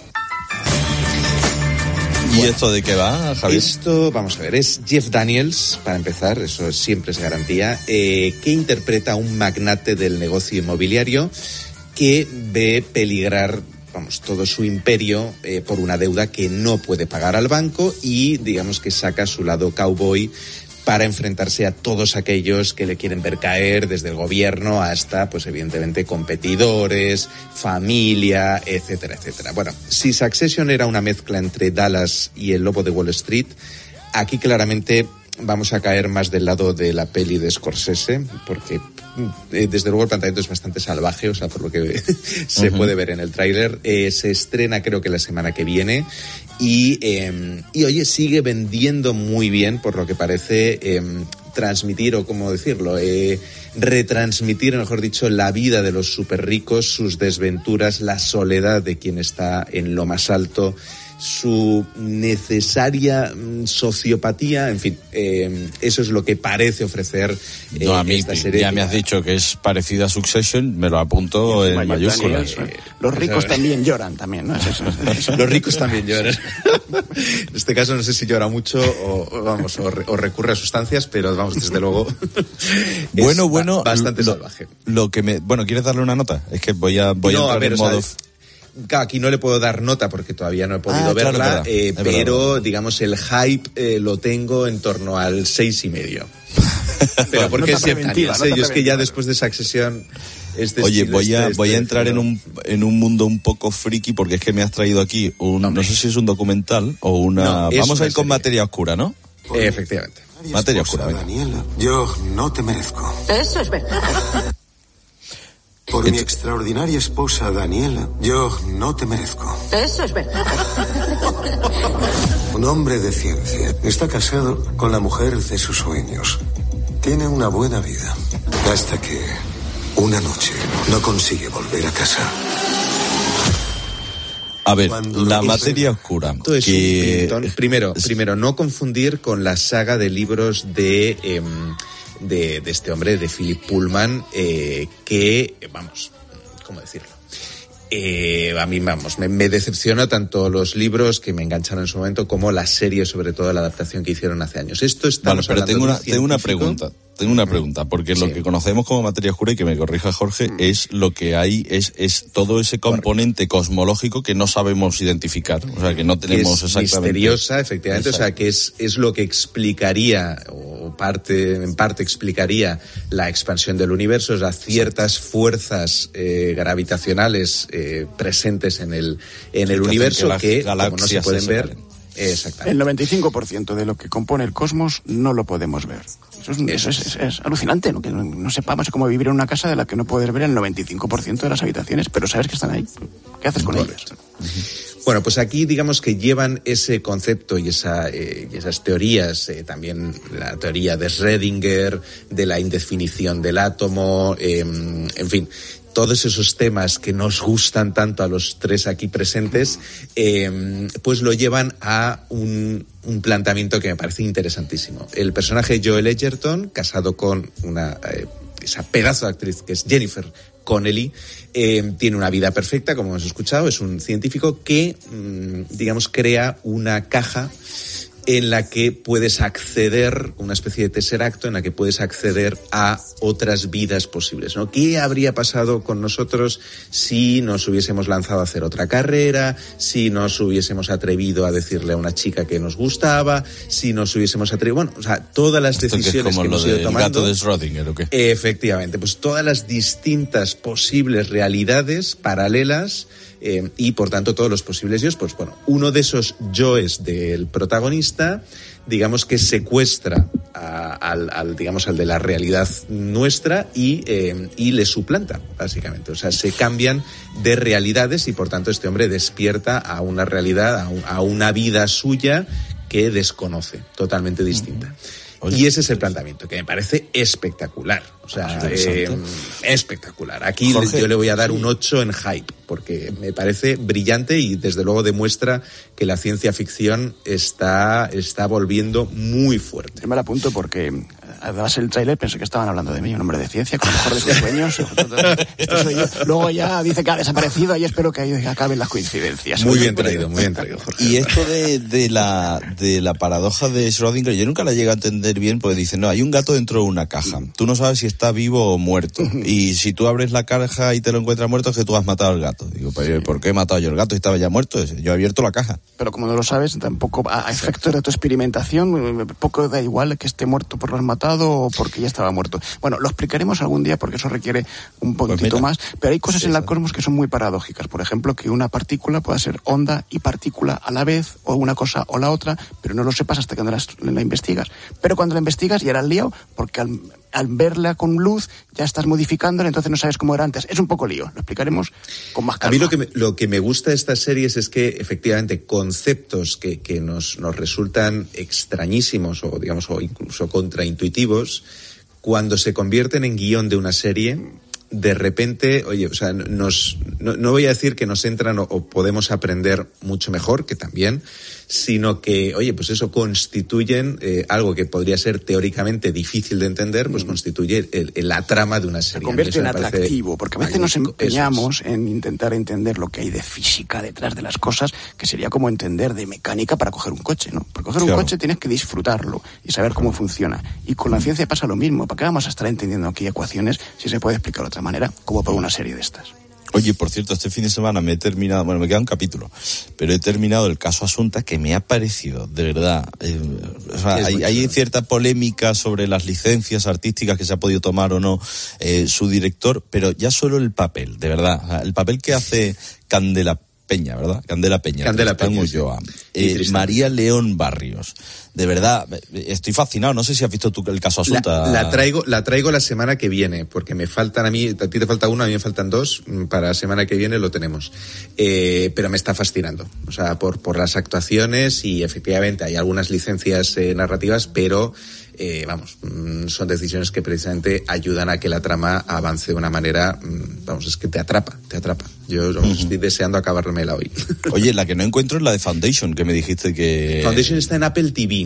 ¿Y esto de qué va, Javier? Esto, vamos a ver, es Jeff Daniels, para empezar, eso siempre es garantía, que interpreta a un magnate del negocio inmobiliario que ve peligrar, todo su imperio por una deuda que no puede pagar al banco, y digamos que saca su lado cowboy para enfrentarse a todos aquellos que le quieren ver caer, desde el gobierno hasta, pues evidentemente, competidores, familia, etcétera, etcétera. Bueno, si Succession era una mezcla entre Dallas y El Lobo de Wall Street, aquí claramente vamos a caer más del lado de la peli de Scorsese, porque desde luego el planteamiento es bastante salvaje, o sea, por lo que se puede ver en el tráiler. Se estrena creo que la semana que viene y oye, sigue vendiendo muy bien, por lo que parece, transmitir, o cómo decirlo, retransmitir, mejor dicho, la vida de los súper ricos, sus desventuras, la soledad de quien está en lo más alto, su necesaria sociopatía, en fin, eso es lo que parece ofrecer esta serie. Ya me has dicho que es parecida a Succession, me lo apunto en mayúsculas. Los ricos también lloran, ¿no? Los ricos también lloran. En este caso no sé si llora mucho o recurre a sustancias, pero vamos, desde luego bueno, bastante salvaje. ¿Quieres darle una nota? Es que voy a entrar en modo... claro, aquí no le puedo dar nota porque todavía no he podido verla, pero digamos el hype lo tengo en torno al 6,5. Pero porque es Jeff Daniels, yo es que ya después de Succession... Oye, voy a entrar en un mundo un poco friki porque es que me has traído aquí no sé si es un documental o una... Vamos a ir con Materia Oscura, ¿no? Efectivamente. Materia Oscura, venga. Daniela, yo no te merezco. Eso es verdad. Por mi extraordinaria esposa Daniela, yo no te merezco. Eso es verdad. Un hombre de ciencia está casado con la mujer de sus sueños. Tiene una buena vida. Hasta que una noche no consigue volver a casa. A ver, la Materia Oscura. Primero, no confundir con la saga de libros de este hombre, de Philip Pullman, que, vamos, ¿cómo decirlo? A mí, vamos, me decepciona tanto los libros que me engancharon en su momento como la serie, sobre todo la adaptación que hicieron hace años. Esto está. Vale, pero tengo una pregunta, porque lo que conocemos como Materia Oscura, y que me corrija Jorge, es lo que hay, es todo ese componente cosmológico que no sabemos identificar, o sea, que no tenemos exactamente. Misteriosa, efectivamente. Exacto. O sea, que es lo que explicaría, o en parte explicaría la expansión del universo, o sea, ciertas fuerzas gravitacionales presentes en el universo que como no se pueden ver. Exactamente. El 95% de lo que compone el cosmos no lo podemos ver. Eso es alucinante, ¿no? Que no sepamos cómo vivir en una casa de la que no puedes ver el 95% de las habitaciones, pero sabes que están ahí. ¿Qué haces con ellas? Bueno, pues aquí digamos que llevan ese concepto y esas teorías, también la teoría de Schrödinger, de la indefinición del átomo, en fin, todos esos temas que nos gustan tanto a los tres aquí presentes, pues lo llevan a un planteamiento que me parece interesantísimo. El personaje de Joel Edgerton, casado con esa pedazo de actriz que es Jennifer Connelly, tiene una vida perfecta, como hemos escuchado, es un científico que, digamos, crea una caja en la que puedes acceder, una especie de tesseracto en la que puedes acceder a otras vidas posibles, ¿no? ¿Qué habría pasado con nosotros si nos hubiésemos lanzado a hacer otra carrera, si nos hubiésemos atrevido a decirle a una chica que nos gustaba, si nos hubiésemos atrevido, bueno, o sea, todas las decisiones que hemos ido tomando. ¿Gato de Schrödinger o qué? Efectivamente, pues todas las distintas posibles realidades paralelas, y por tanto todos los posibles yoes, pues bueno, uno de esos yoes del protagonista, digamos que secuestra al de la realidad nuestra y le suplanta, básicamente. O sea, se cambian de realidades y por tanto este hombre despierta a una realidad, a una vida suya que desconoce, totalmente distinta. Oye, y ese es el planteamiento, que me parece espectacular. O sea, espectacular. Aquí yo le voy a dar un 8 en hype, porque me parece brillante y desde luego demuestra que la ciencia ficción está volviendo muy fuerte. Yo me la apunto porque además el tráiler pensé que estaban hablando de mí, un hombre de ciencia, con lo mejor de sus sueños. Esto soy yo. Luego ya dice que ha desaparecido y espero que ahí acaben las coincidencias. Muy bien traído, Jorge. Y esto de la paradoja de Schrödinger, yo nunca la llego a entender bien, porque dicen, no, hay un gato dentro de una caja. Tú no sabes si está vivo o muerto. Y si tú abres la caja y te lo encuentras muerto, es que tú has matado al gato. Digo, ¿por qué he matado yo al gato? Estaba ya muerto. Yo he abierto la caja. Pero como no lo sabes, tampoco a efectos de tu experimentación, poco da igual que esté muerto por lo has matado o porque ya estaba muerto. Bueno, lo explicaremos algún día porque eso requiere un poquitito más. Pero hay cosas en el cosmos que son muy paradójicas. Por ejemplo, que una partícula pueda ser onda y partícula a la vez, o una cosa o la otra, pero no lo sepas hasta que no la investigas. Pero cuando la investigas ya era el lío, porque al verla con luz ya estás modificándola, entonces no sabes cómo era antes. Es un poco lío, lo explicaremos con más calma. A mí lo que me gusta de estas series es que efectivamente conceptos que nos resultan extrañísimos o digamos o incluso contraintuitivos, cuando se convierten en guión de una serie, de repente, oye, o sea, no voy a decir que nos entran o podemos aprender mucho mejor, que también, sino que, oye, pues eso constituyen algo que podría ser teóricamente difícil de entender, pues constituye la trama de una serie. Se convierte en atractivo, porque a veces nos empeñamos en intentar entender lo que hay de física detrás de las cosas, que sería como entender de mecánica para coger un coche, ¿no? Para coger un coche tienes que disfrutarlo y saber cómo funciona. Y con la ciencia pasa lo mismo. ¿Para qué vamos a estar entendiendo aquí ecuaciones si se puede explicar de otra manera, como por una serie de estas? Oye, por cierto, este fin de semana me queda un capítulo, pero he terminado el caso Asunta, que me ha parecido, de verdad, hay cierta polémica sobre las licencias artísticas que se ha podido tomar o no su director, pero ya solo el papel, de verdad, el papel que hace Candela Peña, ¿verdad? Candela Peña, Ulloa, María León Barrios. De verdad, estoy fascinado. No sé si has visto tú el caso Asunta. La traigo la semana que viene, porque me faltan a ti te falta uno, a mí me faltan dos. Para la semana que viene lo tenemos. Pero me está fascinando. O sea, por las actuaciones, y efectivamente hay algunas licencias narrativas, pero son decisiones que precisamente ayudan a que la trama avance de una manera, es que te atrapa. Yo estoy deseando acabármela hoy. Oye, la que no encuentro es la de Foundation, que me dijiste que... Foundation está en Apple TV.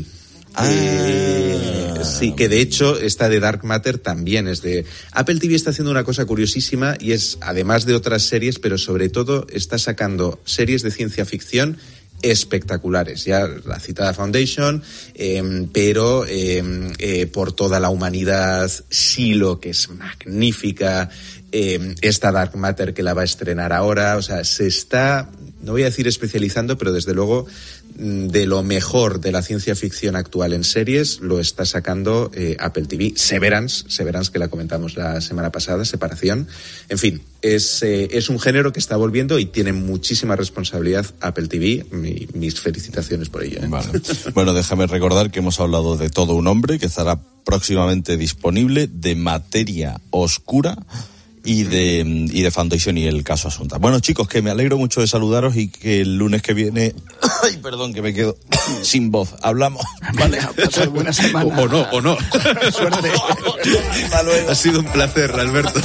Sí, que de hecho esta de Dark Matter también es de... Apple TV está haciendo una cosa curiosísima, y es, además de otras series, pero sobre todo está sacando series de ciencia ficción espectaculares. Ya la citada Foundation, pero por toda la humanidad, Silo, que es magnífica, esta Dark Matter que la va a estrenar ahora. O sea, se está, no voy a decir especializando, pero desde luego de lo mejor de la ciencia ficción actual en series lo está sacando Apple TV. Severance, que la comentamos la semana pasada, Separación. En fin, es un género que está volviendo y tiene muchísima responsabilidad Apple TV. Mis felicitaciones por ello. Vale. Bueno, déjame recordar que hemos hablado de Todo un hombre, que estará próximamente disponible, de Materia Oscura y de Foundation y el caso Asunta. Bueno, chicos, que me alegro mucho de saludaros y que el lunes que viene... Ay, perdón, que me quedo sin voz. Hablamos, ¿vale? Buena semana. O no. Suerte. Hasta luego. Ha sido un placer, Alberto.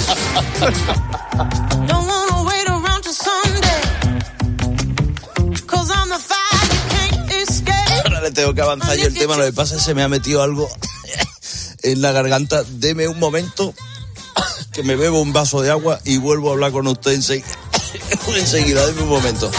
Ahora le tengo que avanzar yo el tema. Lo que pasa es que se me ha metido algo en la garganta. Deme un momento, que me bebo un vaso de agua y vuelvo a hablar con usted enseguida. Deme un momento.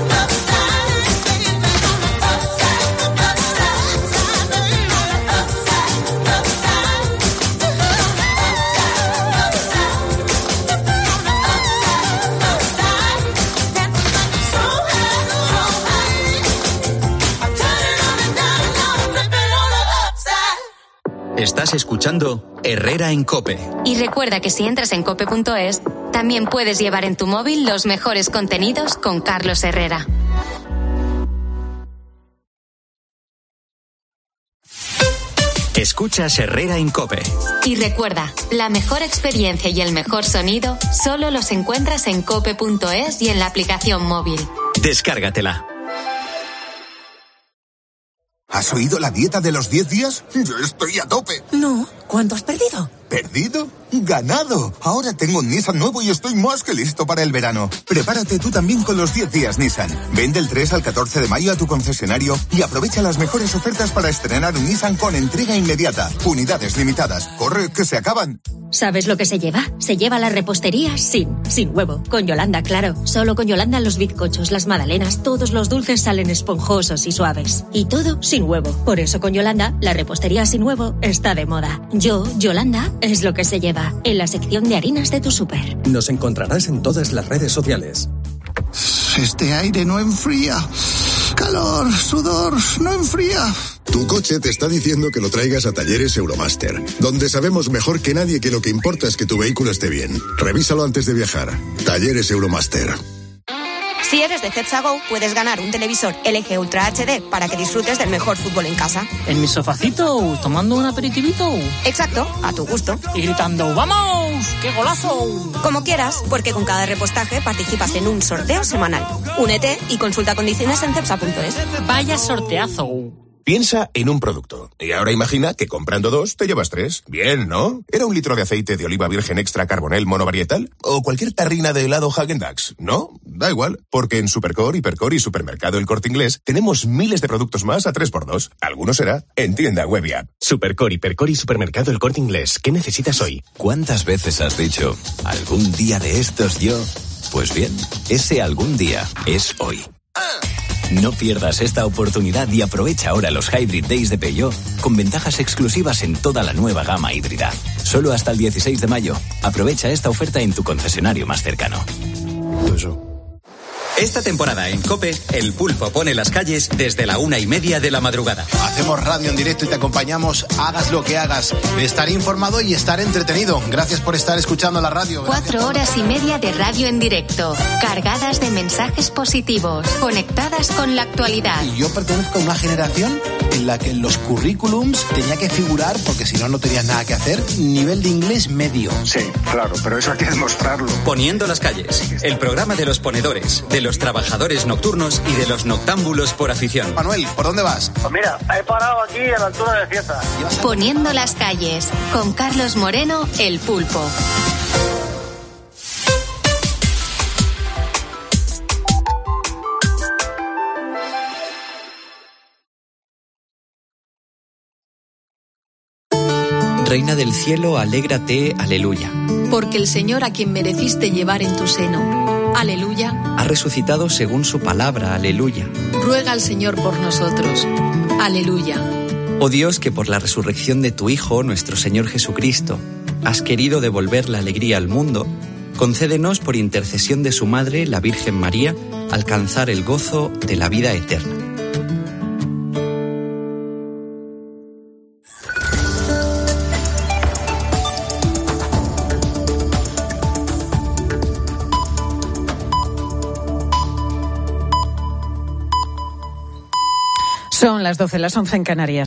Estás escuchando Herrera en COPE. Y recuerda que si entras en cope.es, también puedes llevar en tu móvil los mejores contenidos con Carlos Herrera. Escuchas Herrera en COPE. Y recuerda, la mejor experiencia y el mejor sonido solo los encuentras en cope.es y en la aplicación móvil. Descárgatela. ¿Has oído la dieta de los 10 días? Yo estoy a tope. No, ¿cuánto has perdido? ¿Perdido? ¡Ganado! Ahora tengo un Nissan nuevo y estoy más que listo para el verano. Prepárate tú también con los 10 días Nissan. Ven del 3 al 14 de mayo a tu concesionario y aprovecha las mejores ofertas para estrenar un Nissan con entrega inmediata. Unidades limitadas. ¡Corre, que se acaban! ¿Sabes lo que se lleva? Se lleva la repostería sin huevo. Con Yolanda, claro. Solo con Yolanda los bizcochos, las magdalenas, todos los dulces salen esponjosos y suaves. Y todo sin huevo. Por eso con Yolanda, la repostería sin huevo está de moda. Yolanda, es lo que se lleva. En la sección de harinas de tu súper. Nos encontrarás en todas las redes sociales. Este aire no enfría. Calor, sudor, no enfría. Tu coche te está diciendo que lo traigas a Talleres Euromaster, donde sabemos mejor que nadie que lo que importa es que tu vehículo esté bien. Revísalo antes de viajar. Talleres Euromaster. Si eres de Zetsa-Go, puedes ganar un televisor LG Ultra HD para que disfrutes del mejor fútbol en casa. ¿En mi sofacito, tomando un aperitivito? Exacto, a tu gusto. Y gritando, ¡vamos! ¡Qué golazo! Como quieras, porque con cada repostaje participas en un sorteo semanal. Únete y consulta condiciones en cepsa.es. ¡Vaya sorteazo! Piensa en un producto. Y ahora imagina que comprando 2 te llevas 3. Bien, ¿no? ¿Era un litro de aceite de oliva virgen extra carbonel monovarietal? ¿O cualquier tarrina de helado Häagen-Dazs? ¿No? Da igual, porque en Supercore, Hipercore y Supermercado El Corte Inglés tenemos miles de productos más a 3x2. Alguno será en tienda web y app. Supercore, Hipercore y Supermercado El Corte Inglés. ¿Qué necesitas hoy? ¿Cuántas veces has dicho, algún día de estos yo? Pues bien, ese algún día es hoy. No pierdas esta oportunidad y aprovecha ahora los Hybrid Days de Peugeot con ventajas exclusivas en toda la nueva gama híbrida. Solo hasta el 16 de mayo. Aprovecha esta oferta en tu concesionario más cercano. bonito eso. Esta temporada en COPE, El Pulpo pone las calles desde la 1:30 de la madrugada. Hacemos radio en directo y te acompañamos, hagas lo que hagas. Estar informado y estar entretenido. Gracias por estar escuchando la radio. 4 horas y media de radio en directo, cargadas de mensajes positivos, conectadas con la actualidad. Y yo pertenezco a una generación en la que en los currículums tenía que figurar, porque si no, no tenías nada que hacer, nivel de inglés medio. Sí, claro, pero eso hay que demostrarlo. Poniendo las calles, el programa de los ponedores, de los trabajadores nocturnos y de los noctámbulos por afición. Manuel, ¿por dónde vas? Pues mira, he parado aquí a la altura de Cieza. Poniendo las calles, con Carlos Moreno, El Pulpo. Reina del cielo, alégrate, aleluya. Porque el Señor a quien mereciste llevar en tu seno, aleluya, ha resucitado según su palabra, aleluya. Ruega al Señor por nosotros, aleluya. Oh Dios, que por la resurrección de tu Hijo, nuestro Señor Jesucristo, has querido devolver la alegría al mundo, concédenos por intercesión de su Madre, la Virgen María, alcanzar el gozo de la vida eterna. Son las 12, las 11 en Canarias.